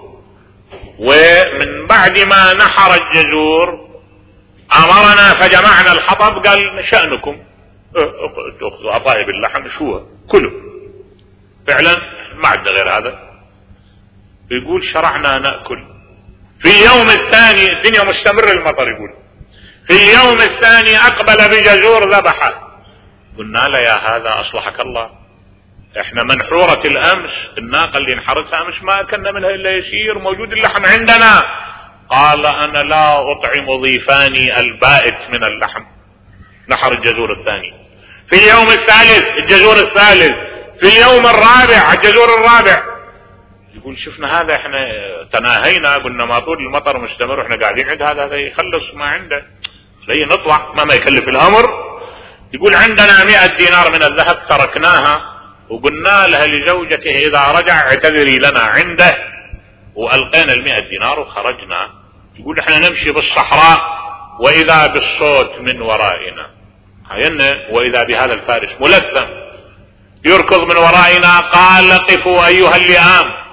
ومن بعد ما نحر الجزور امرنا فجمعنا الحطب، قال شأنكم تأخذوا عطائب اللحم شو كله، فعلا ما عندنا غير هذا. يقول شرعنا نأكل. في اليوم الثاني الدنيا مستمر المطر، يقول في اليوم الثاني اقبل بجزور ذبحه. قلنا له يا هذا اصلحك الله، احنا منحورة الامس الناقة اللي انحرتها امس ما اكلنا منها الا يسير، موجود اللحم عندنا. قال انا لا اطعم ضيفاني البائت من اللحم. نحر الجزور الثاني. في اليوم الثالث الجزور الثالث، في اليوم الرابع الجزور الرابع. يقول شفنا هذا احنا تناهينا، قلنا ما طول المطر مستمر واحنا قاعدين عند هذا، هذا يخلص ما عنده، ليه نطلع ما ما يكلف الامر. يقول عندنا مئة دينار من الذهب تركناها وقلنا لها لزوجته اذا رجع اعتذري لنا عنده، والقينا المئة دينار وخرجنا. يقول احنا نمشي بالصحراء واذا بالصوت من ورائنا، واذا بهذا الفارس ملثم يركض من ورائنا. قال قفوا ايها اللئام،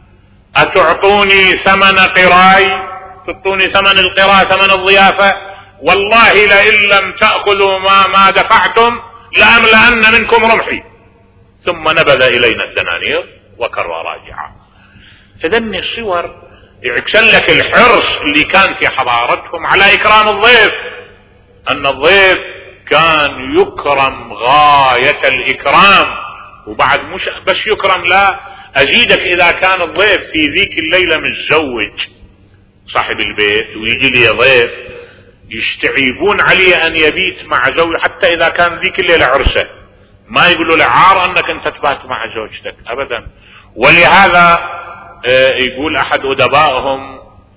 اتعطوني ثمن قراي، تعطوني ثمن القراء، ثمن الضيافة، والله لئن لم تأخذوا ما ما دفعتم لأملأن منكم رمحي. ثم نبذ الينا الدنانير وكر راجعا. فذني الصور يعكسن لك الحرص اللي كان في حضارتهم على اكرام الضيف، ان الضيف كان يكرم غاية الاكرام. وبعد مش بس يكرم، لا ازيدك، اذا كان الضيف في ذيك الليلة متزوج صاحب البيت ويجي لي ضيف يستعيبون عليه ان يبيت مع زوجه، حتى اذا كان ذيك الليلة عرسه ما يقولوا له عار انك انت تبات مع زوجتك ابدا. ولهذا يقول احد ادبائهم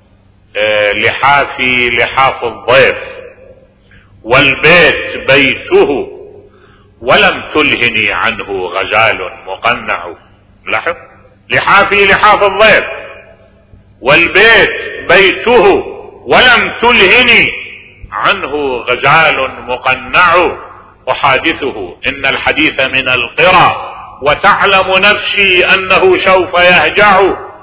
لحافي لحاف الضيف والبيت بيته ولم تلهني عنه غزال مقنع. لاحظ، لحافي لحاف الضيف والبيت بيته ولم تلهني عنه غزال مقنع. احادثه ان الحديث من القرى وتعلم نفسي انه سوف يهجع.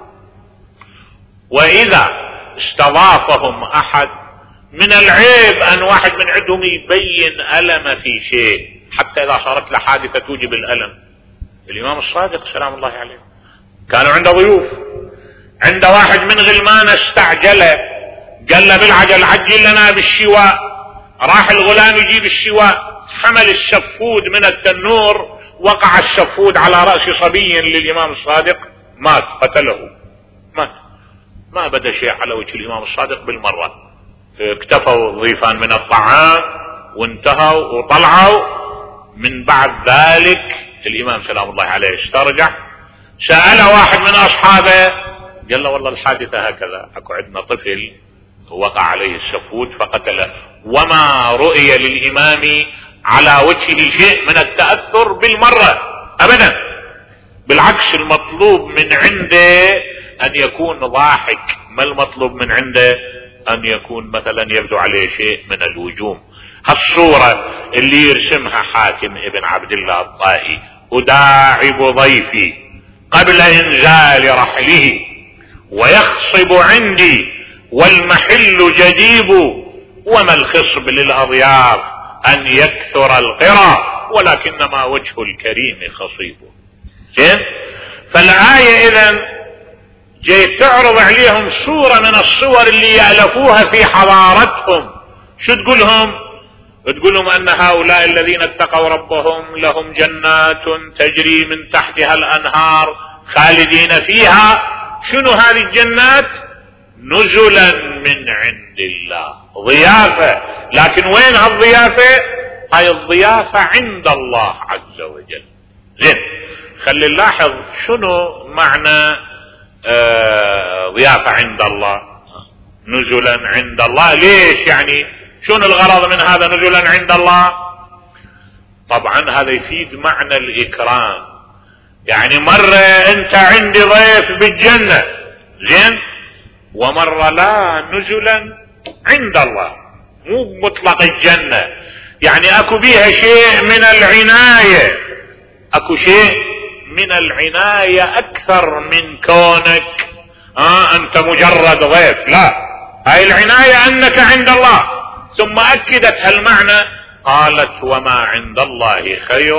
واذا استضافهم احد من العيب ان واحد من عندهم يبين الم في شيء، حتى اذا صارت له حادثة توجب الالم. الامام الصادق سلام الله عليه كانوا عنده ضيوف، عنده واحد من غلمان استعجله، قال له بالعجل عجل لنا بالشواء. راح الغلام يجيب الشواء، حمل الشفود من التنور، وقع الشفود على رأس صبي للامام الصادق، مات، قتله، مات. ما بدا شيء على وجه الامام الصادق بالمرة. اكتفوا الضيفان من الطعام وانتهوا وطلعوا. من بعد ذلك الامام سلام الله عليه استرجع، سأل واحد من اصحابه قال له والله الحادثة هكذا، اكو عندنا طفل وقع عليه الشفود فقتله، وما رؤي للامام على وجهه شيء من التأثر بالمرة ابدا، بالعكس المطلوب من عنده ان يكون ضاحك، ما المطلوب من عنده ان يكون مثلا يبدو عليه شيء من الوجوم. هالصورة اللي يرسمها حاتم ابن عبد الله الطائي، اداعب ضيفي قبل انزال رحله ويخصب عندي والمحل جديب، وما الخصب للاضياف ان يكثر القرى ولكنما وجه الكريم خصيب. زين، فالآية اذن جاي تعرض عليهم صورة من الصور اللي يألفوها في حضارتهم. شو تقولهم؟ تقولهم ان هؤلاء الذين اتقوا ربهم لهم جنات تجري من تحتها الانهار خالدين فيها. شنو هذه الجنات؟ نزلا من عند الله، ضيافة. لكن وين هالضيافة؟ هاي الضيافة عند الله عز وجل. زين، خلي نلاحظ شنو معنى آه ضيافة عند الله. نزلا عند الله. ليش يعني؟ شنو الغرض من هذا نزلا عند الله؟ طبعا هذا يفيد معنى الإكرام. يعني مرة انت عندي ضيف بالجنة زين، ومرة لا، نزلا عند الله، مو مطلق الجنة. يعني اكو بيها شيء من العناية، اكو شيء من العناية اكثر من كونك آه انت مجرد ضيف. لا، هاي العناية انك عند الله. ثم اكدت هالمعنى قالت وما عند الله خير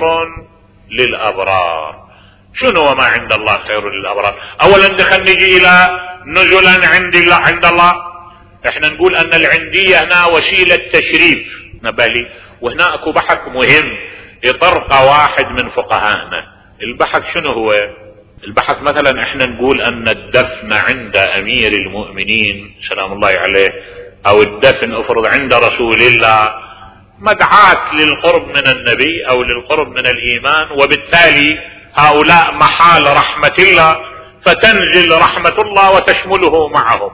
للابرار. شنو وما عند الله خير للابرار؟ اولا دخل نجي الى نزلا عند الله. عند الله احنا نقول ان العندية هنا وسيلة تشريف نبالي. وهنا اكو بحث مهم يطرقه واحد من فقهائنا. البحث شنو هو؟ البحث مثلا احنا نقول ان الدفن عند امير المؤمنين سلام الله عليه، او الدفن افرض عند رسول الله، مدعاة للقرب من النبي او للقرب من الايمان، وبالتالي هؤلاء محال رحمة الله، فتنزل رحمة الله وتشمله معهم.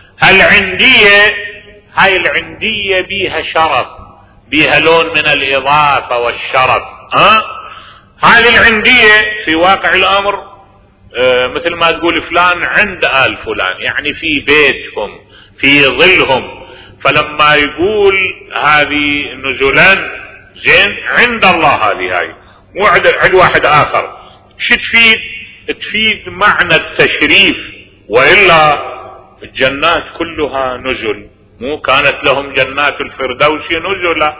هالعندية هاي العندية بيها شرف، بيها لون من الاضافة والشرف. ها هذه العندية في واقع الامر آه مثل ما تقول فلان عند آل فلان، يعني في بيتهم في ظلهم. فلما يقول هذه نزلا زين عند الله، هذه هاي مو عند واحد اخر. شو تفيد؟ تفيد معنى التشريف. والا الجنات كلها نزل، مو كانت لهم جنات الفردوس نزلا،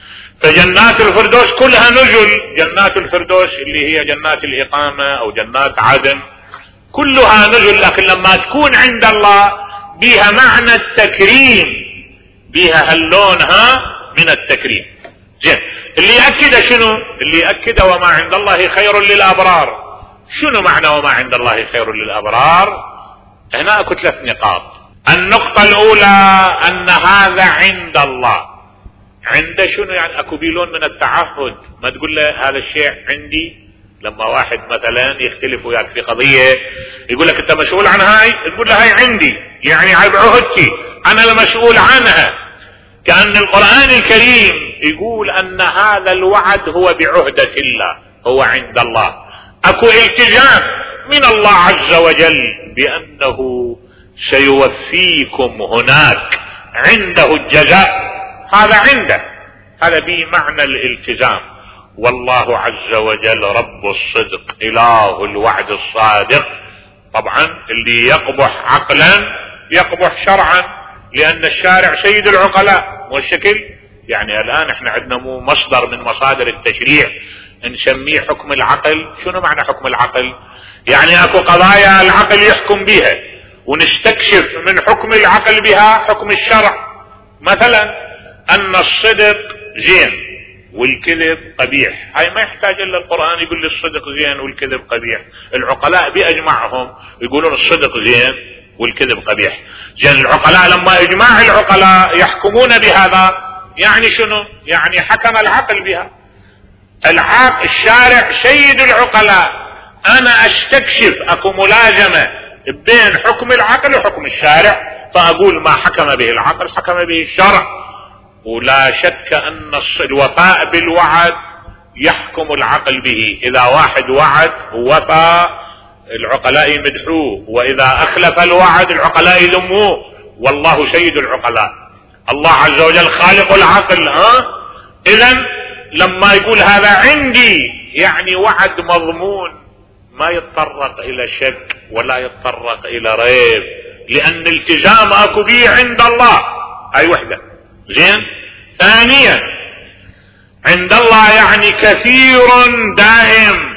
فجنات الفردوس كلها نزل. جنات الفردوس اللي هي جنات الإقامة أو جنات عدن كلها نزل. لكن لما تكون عند الله بها معنى التكريم، بها هاللون ها من التكريم. زين، اللي يأكد شنو؟ اللي يأكد وما عند الله خير للأبرار. شنو معنى وما عند الله خير للأبرار؟ هنا اكو ثلاث نقاط. النقطة الأولى أن هذا عند الله. عند شنو؟ يعني اكو بيلون من التعهد. ما تقول له هذا الشيء عندي. لما واحد مثلا يختلف وياك في قضية يقول لك انت مسؤول عن هاي، تقول له هاي عندي، يعني هاي بعهدتي، انا المسؤول عنها. كأن القرآن الكريم يقول ان هذا الوعد هو بعهدة الله، هو عند الله. اكو التزام من الله عز وجل بانه سيوفيكم هناك، عنده الجزاء، هذا عنده، هذا به معنى الالتزام. والله عز وجل رب الصدق، اله الوعد الصادق. طبعا اللي يقبح عقلا يقبح شرعا، لان الشارع سيد العقلاء. والشكل يعني الان احنا عندنا مو مصدر من مصادر التشريع نسميه حكم العقل. شنو معنى حكم العقل؟ يعني اكو قضايا العقل يحكم بها، ونستكشف من حكم العقل بها حكم الشرع. مثلا ان الصدق زين والكذب قبيح، هاي ما يحتاج الا القرآن يقول لي الصدق زين والكذب قبيح. العقلاء باجمعهم يقولون الصدق زين والكذب قبيح. زين، العقلاء لما اجماع العقلاء يحكمون بهذا، يعني شنو؟ يعني حكم العقل بها. العقل الشارع سيد العقلاء. انا استكشف اكو ملازمة بين حكم العقل وحكم الشارع، فاقول ما حكم به العقل حكم به الشرع. ولا شك ان الوفاء بالوعد يحكم العقل به. اذا واحد وعد ووفى العقلاء يمدحوه، واذا اخلف الوعد العقلاء يذموه. والله سيد العقلاء، الله عز وجل خالق العقل. ها اذا لما يقول هذا عندي يعني وعد مضمون، ما يتطرق الى شك ولا يتطرق الى ريب، لان التزام اكو به عند الله. هاي وحده. زين. ثانيا عند الله يعني كثير دائم،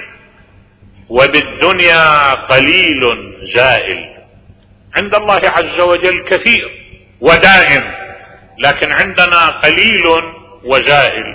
وبالدنيا قليل زائل. عند الله عز وجل كثير ودائم، لكن عندنا قليل وزائل.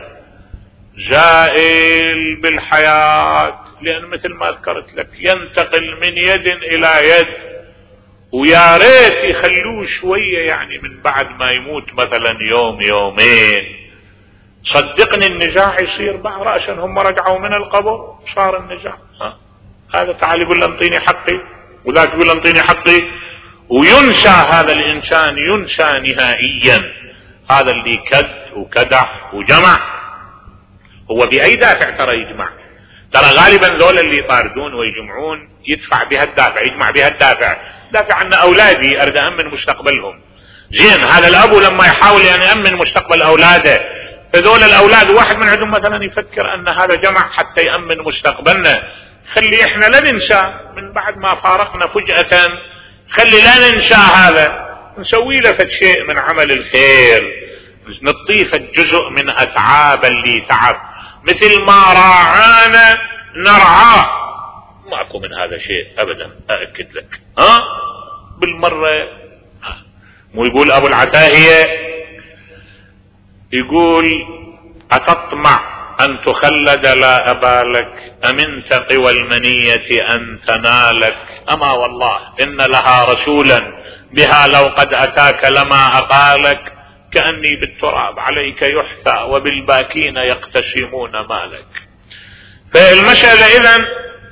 زائل بالحياة، لأن مثل ما ذكرت لك ينتقل من يد إلى يد، ويا ريت يخلوه شوية يعني من بعد ما يموت مثلا يوم يومين. صدقني النزاع يصير بع رأسا، هم رجعوا من القبر صار النزاع. ها؟ هذا تعال يقول انطيني حقي، وذاك يقول انطيني حقي، وينسى هذا الإنسان، ينسى نهائيا. هذا اللي كد وكدح وجمع، هو بأي دافع ترى يجمع؟ ترى غالبا ذول اللي يطاردون ويجمعون يدفع بها الدافع، يجمع بها الدافع، دافع أن أولادي أريد أأمن مستقبلهم. زين، هذا الأبو لما يحاول أن يأمن مستقبل أولاده، فذول الأولاد واحد من عندهم مثلا يفكر أن هذا جمع حتى يأمن مستقبلنا، خلي إحنا لا ننسى من بعد ما فارقنا فجأة، خلي لا ننسى هذا، نسوي له فد شيء من عمل الخير، نضيف الجزء من أتعاب اللي تعب، مثل ما راعانا نرعاه. ماكو من هذا شيء أبدا، أأكد لك. ها بالمرة. مو يقول أبو العتاهية، يقول أتطمع أن تخلد لا أبالك، أمن تقوى المنية أن تنالك، أما والله إن لها رسولا بها لو قد أتاك لما أقالك، كأني بالتراب عليك يحثى وبالباكين يقتسمون مالك. فالمسألة إذن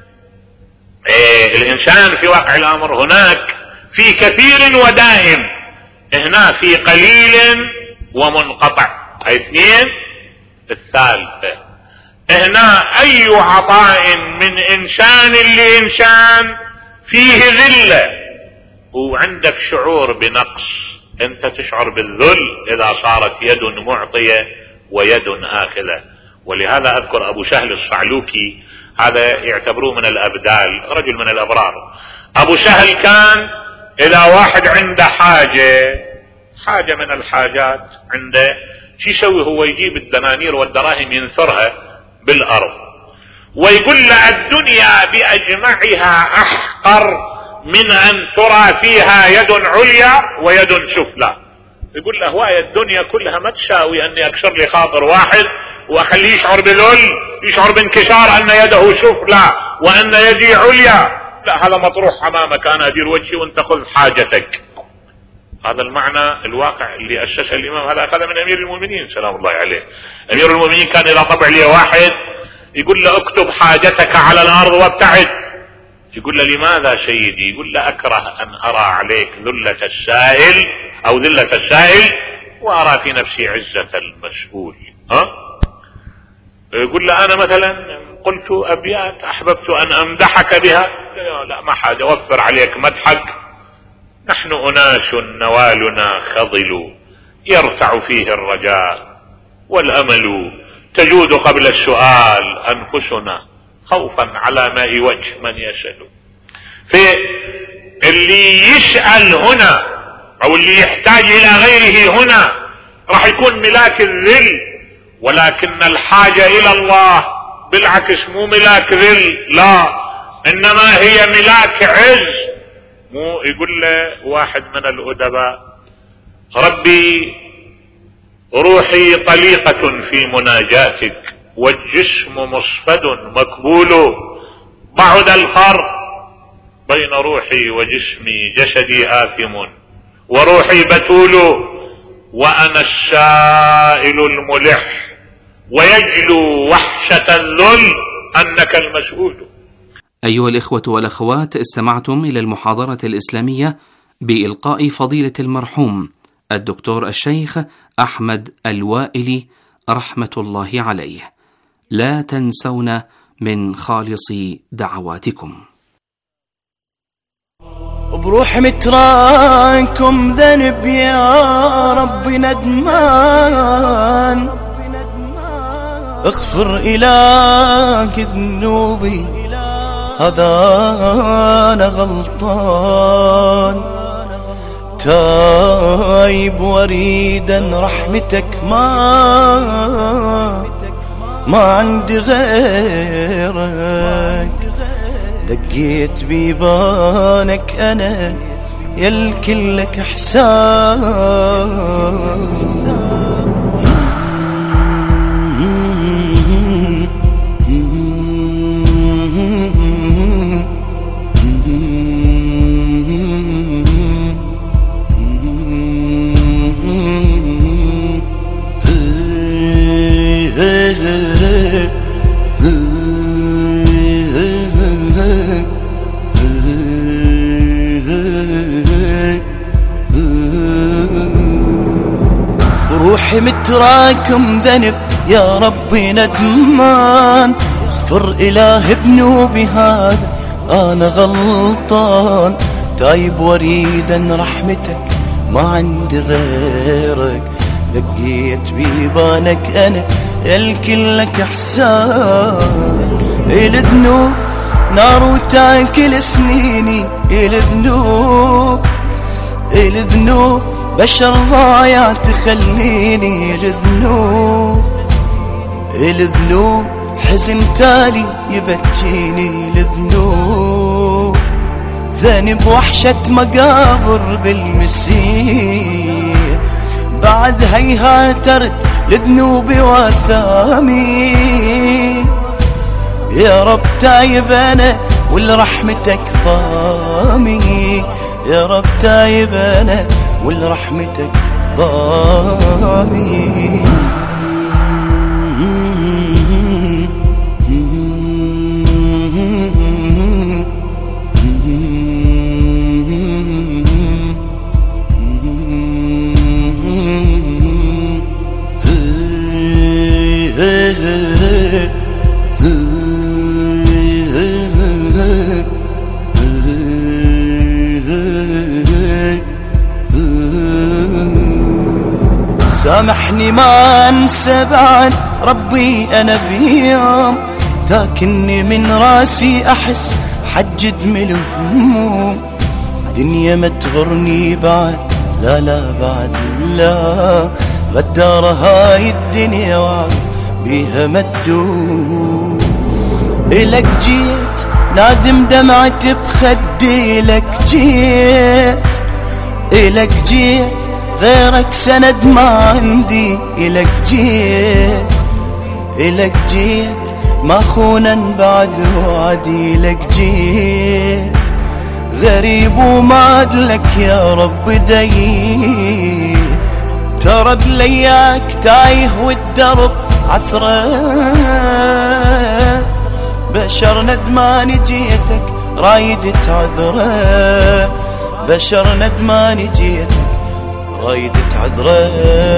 إيه الإنسان في واقع الأمر هناك في كثير ودائم، هنا في قليل ومنقطع. أي اثنين. الثالثة هنا أي عطاء من إنسان لإنسان فيه ذلة وعندك شعور بنقص، أنت تشعر بالذل إذا صارت يد معطية ويد آخذة. ولهذا أذكر أبو سهل الصعلوكي، هذا يعتبروه من الأبدال، رجل من الأبرار. أبو سهل كان إذا واحد عنده حاجة حاجة من الحاجات عنده، شو يسوي هو؟ يجيب الدنانير والدراهم ينثرها بالأرض ويقول له الدنيا بأجمعها أحقر من أن ترى فيها يد عليا ويد سفلى. يقول له هواية الدنيا كلها ما تساوي أني أكسر لي خاطر واحد وأخليه يشعر بذل، يشعر بانكسار أن يده سفلى وأن يدي عليا. لا، هذا مطروح أمامك، أنا أدير وجهي وأنت خذ حاجتك. هذا المعنى الواقع اللي أسسه الإمام، هذا أخذ من أمير المؤمنين سلام الله عليه. أمير المؤمنين كان إذا طبع لي واحد يقول له اكتب حاجتك على الأرض وابتعد. يقول له لماذا سيدي؟ يقول له أكره أن أرى عليك ذلة السائل أو ذلة السائل وأرى في نفسي عزة المسؤول. ها؟ يقول له أنا مثلا قلت أبيات أحببت أن أمدحك بها، لا ما حاجة، وفر عليك مدحك، نحن أناس نوالنا خضل يرتع فيه الرجاء والأمل، تجود قبل السؤال أنفسنا خوفا على ماء وجه من يسأل. فاللي يسأل هنا أو اللي يحتاج إلى غيره هنا راح يكون ملاك الذل، ولكن الحاجة إلى الله بالعكس مو ملاك ذل، لا، إنما هي ملاك عز. مو يقول له واحد من الأدباء ربي روحي طليقة في مناجاتك والجسم مصفد مكبول، بعد الفرق بين روحي وجسمي، جسدي آثم وروحي بتول، وأنا السائل الملح ويجلو وحشة الذل أنك المسؤول. أيها الإخوة والأخوات، استمعتم إلى المحاضرة الإسلامية بإلقاء فضيلة المرحوم الدكتور الشيخ أحمد الوائلي رحمة الله عليه. لا تنسونا من خالص دعواتكم. بروح مترانكم ذنب يا رب ندمان، اغفر إلهك ذنوبي هذا أنا غلطان، تايب وريدا رحمتك ما ما عندي غيرك، دقيت بيبانك أنا يلكل لك إحسان. Hey متراكم ذنب يا ربي ندمان، اغفر إله ذنوبي هذا أنا غلطان، تايب وريدا رحمتك ما عندي غيرك، دقيت بيبانك أنا الكل لك إحسان. الذنوب نار وتاكل سنيني، الذنوب الذنوب بشر ضايع تخليني، الذنوب الذنوب حزن تالي يبكيني، الذنوب ذنب وحشة مقابر بالمسيح، بعد هيها ترد لذنوبي واثامي، يا رب تايب أنا والرحمتك ضامي، يا رب تايب أنا والرحمتك ضامي. سامحني ما انسى بعد ربي انا بيوم، تاكني من راسي احس حجد من الهموم، دنيا ما تغرني بعد لا لا بعد لا، غدارة هاي الدنيا واعرف بيها مدوم، إلك جيت نادم دمعت بخدي، إلك جيت إلك جيت غيرك سند ما عندي، إلك جيت إلك جيت ما خونا بعد وعدي، إلك جيت غريب وما أدلك يا رب دي، ترى بلياك تايه والدرب عثرة، بشر ندمان جيتك رايد تعذره، بشر ندمان جيتك رايد تعذره.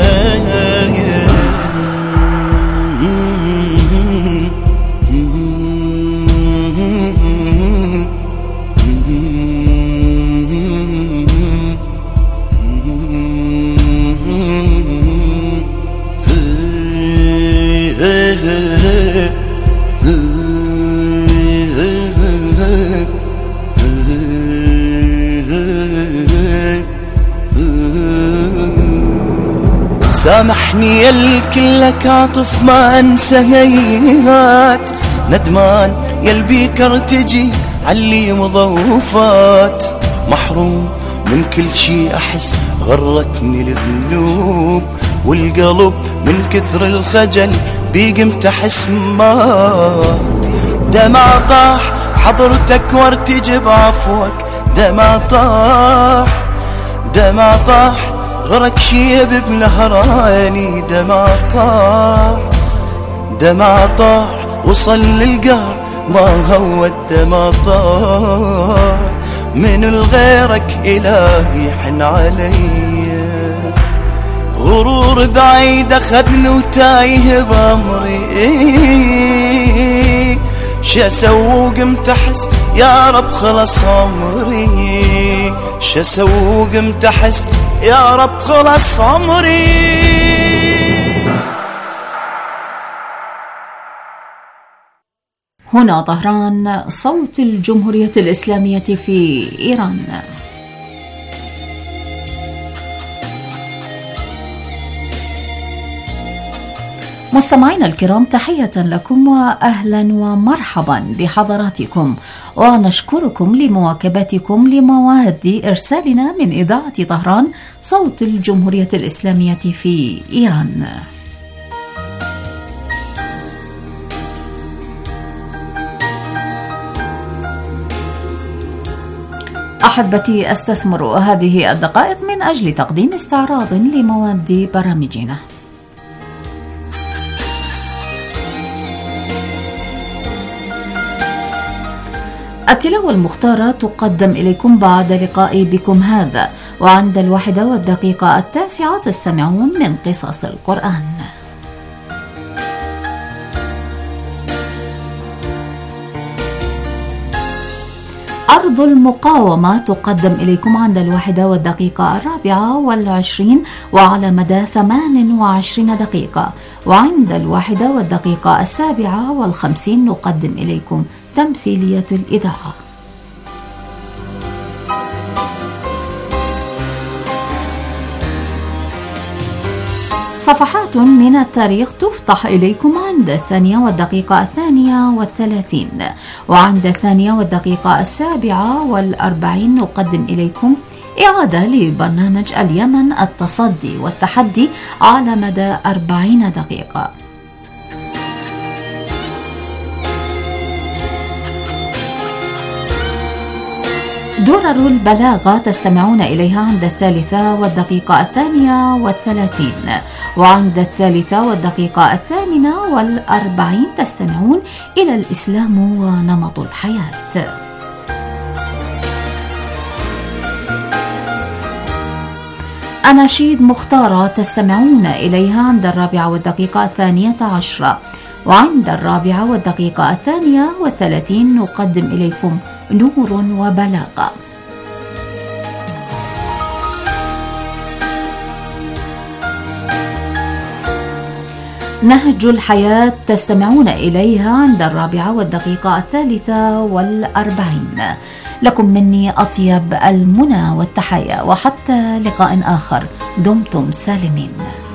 سامحني الكلك عاطف ما انسى هيهات، ندمان يلبي كرتجي علي مضوفات، محروم من كل شي احس غرتني الذنوب، والقلب من كثر الخجل بيقمت احس مات، دمع طاح حضرتك وارتجب عفوك، دمع طاح دمع طاح غرك شيب بنهراني، دمع طاح دمع طاح وصل للقهر ما هو الدمع طاح، من الغيرك إلهي حن علي، غرور بعيد أخذني وتايه بأمري، شاسوي قمت أحس يا رب خلص عمري، شاسوي قمت أحس يا رب خلص عمري. هنا طهران، صوت الجمهورية الإسلامية في إيران. مستمعينا الكرام، تحية لكم وأهلا ومرحبا بحضراتكم، ونشكركم لمواكبتكم لمواد إرسالنا من إذاعة طهران صوت الجمهورية الإسلامية في إيران. أحبتي، أستثمر هذه الدقائق من أجل تقديم استعراض لمواد برامجنا. التلاوة المختارة تقدم إليكم بعد لقائي بكم هذا، وعند الواحدة والدقيقة التاسعة تستمعون من قصص القرآن. أرض المقاومة تقدم إليكم عند الواحدة والدقيقة الرابعة والعشرين وعلى مدى ثمان وعشرين دقيقة، وعند الواحدة والدقيقة السابعة والخمسين نقدم إليكم تمثيلية الإذاعة. صفحات من التاريخ تفتح إليكم عند الثانية والدقيقة الثانية والثلاثين، وعند الثانية والدقيقة السابعة والأربعين نقدم إليكم إعادة لبرنامج اليمن التصدي والتحدي على مدى أربعين دقيقة. درر البلاغة تستمعون إليها عند الثالثة والدقيقة الثانية والثلاثين، وعند الثالثة والدقيقة الثامنة والأربعين تستمعون إلى الإسلام ونمط الحياة. أناشيد مختارة تستمعون إليها عند الرابعة والدقيقة الثانية عشرة، وعند الرابعة والدقيقة الثانية والثلاثين نقدم إليكم نور وبلاغة. نهج الحياة تستمعون إليها عند الرابعة والدقيقة الثالثة والأربعين. لكم مني أطيب المنى والتحية، وحتى لقاء آخر دمتم سالمين.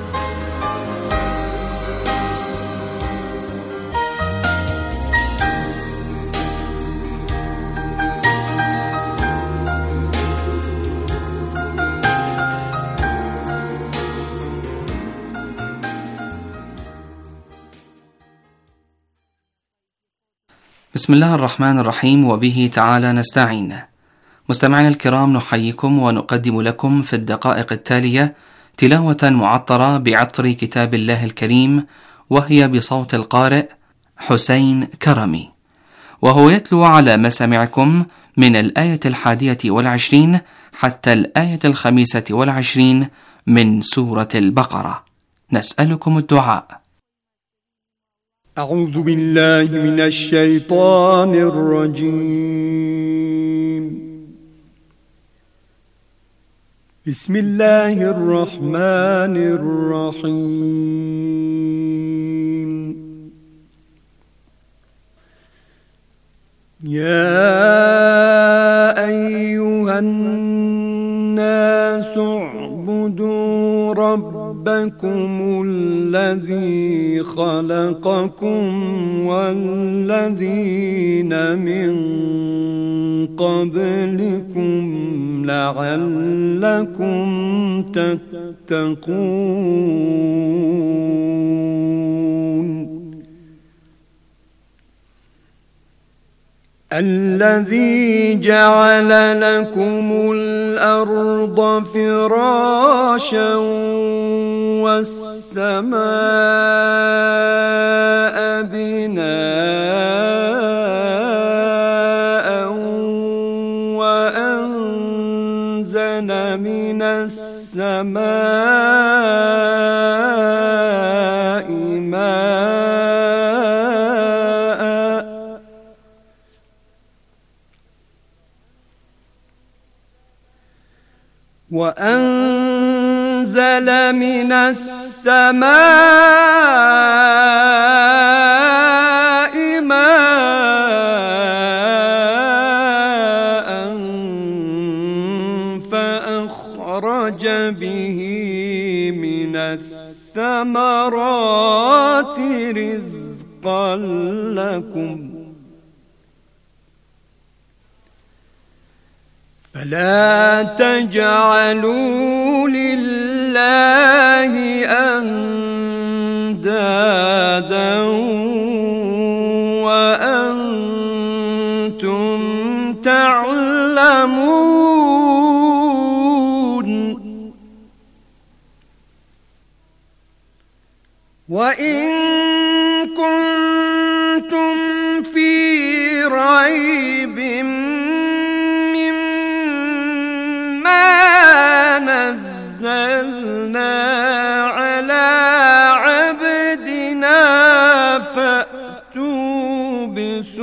بسم الله الرحمن الرحيم، وبه تعالى نستعين. مستمعينا الكرام، نحييكم ونقدم لكم في الدقائق التالية تلاوة معطرة بعطر كتاب الله الكريم، وهي بصوت القارئ حسين كرمي، وهو يتلو على مسامعكم من الآية الحادية والعشرين حتى الآية الخامسة والعشرين من سورة البقرة. نسألكم الدعاء. أعوذ بالله من الشيطان الرجيم. بسم الله الرحمن الرحيم. يا أيها الناس اعبدوا ربكم الذي خلقكم والذين من قبلكم لعلكم تتقون. الذي جعل لكم الأرض فراشا والسماء بناء وأنزل من السماء ماء وأنزل من السماء ماء فأخرج به من الثمرات رزقا لكم فلا تجعلوا لله أندادا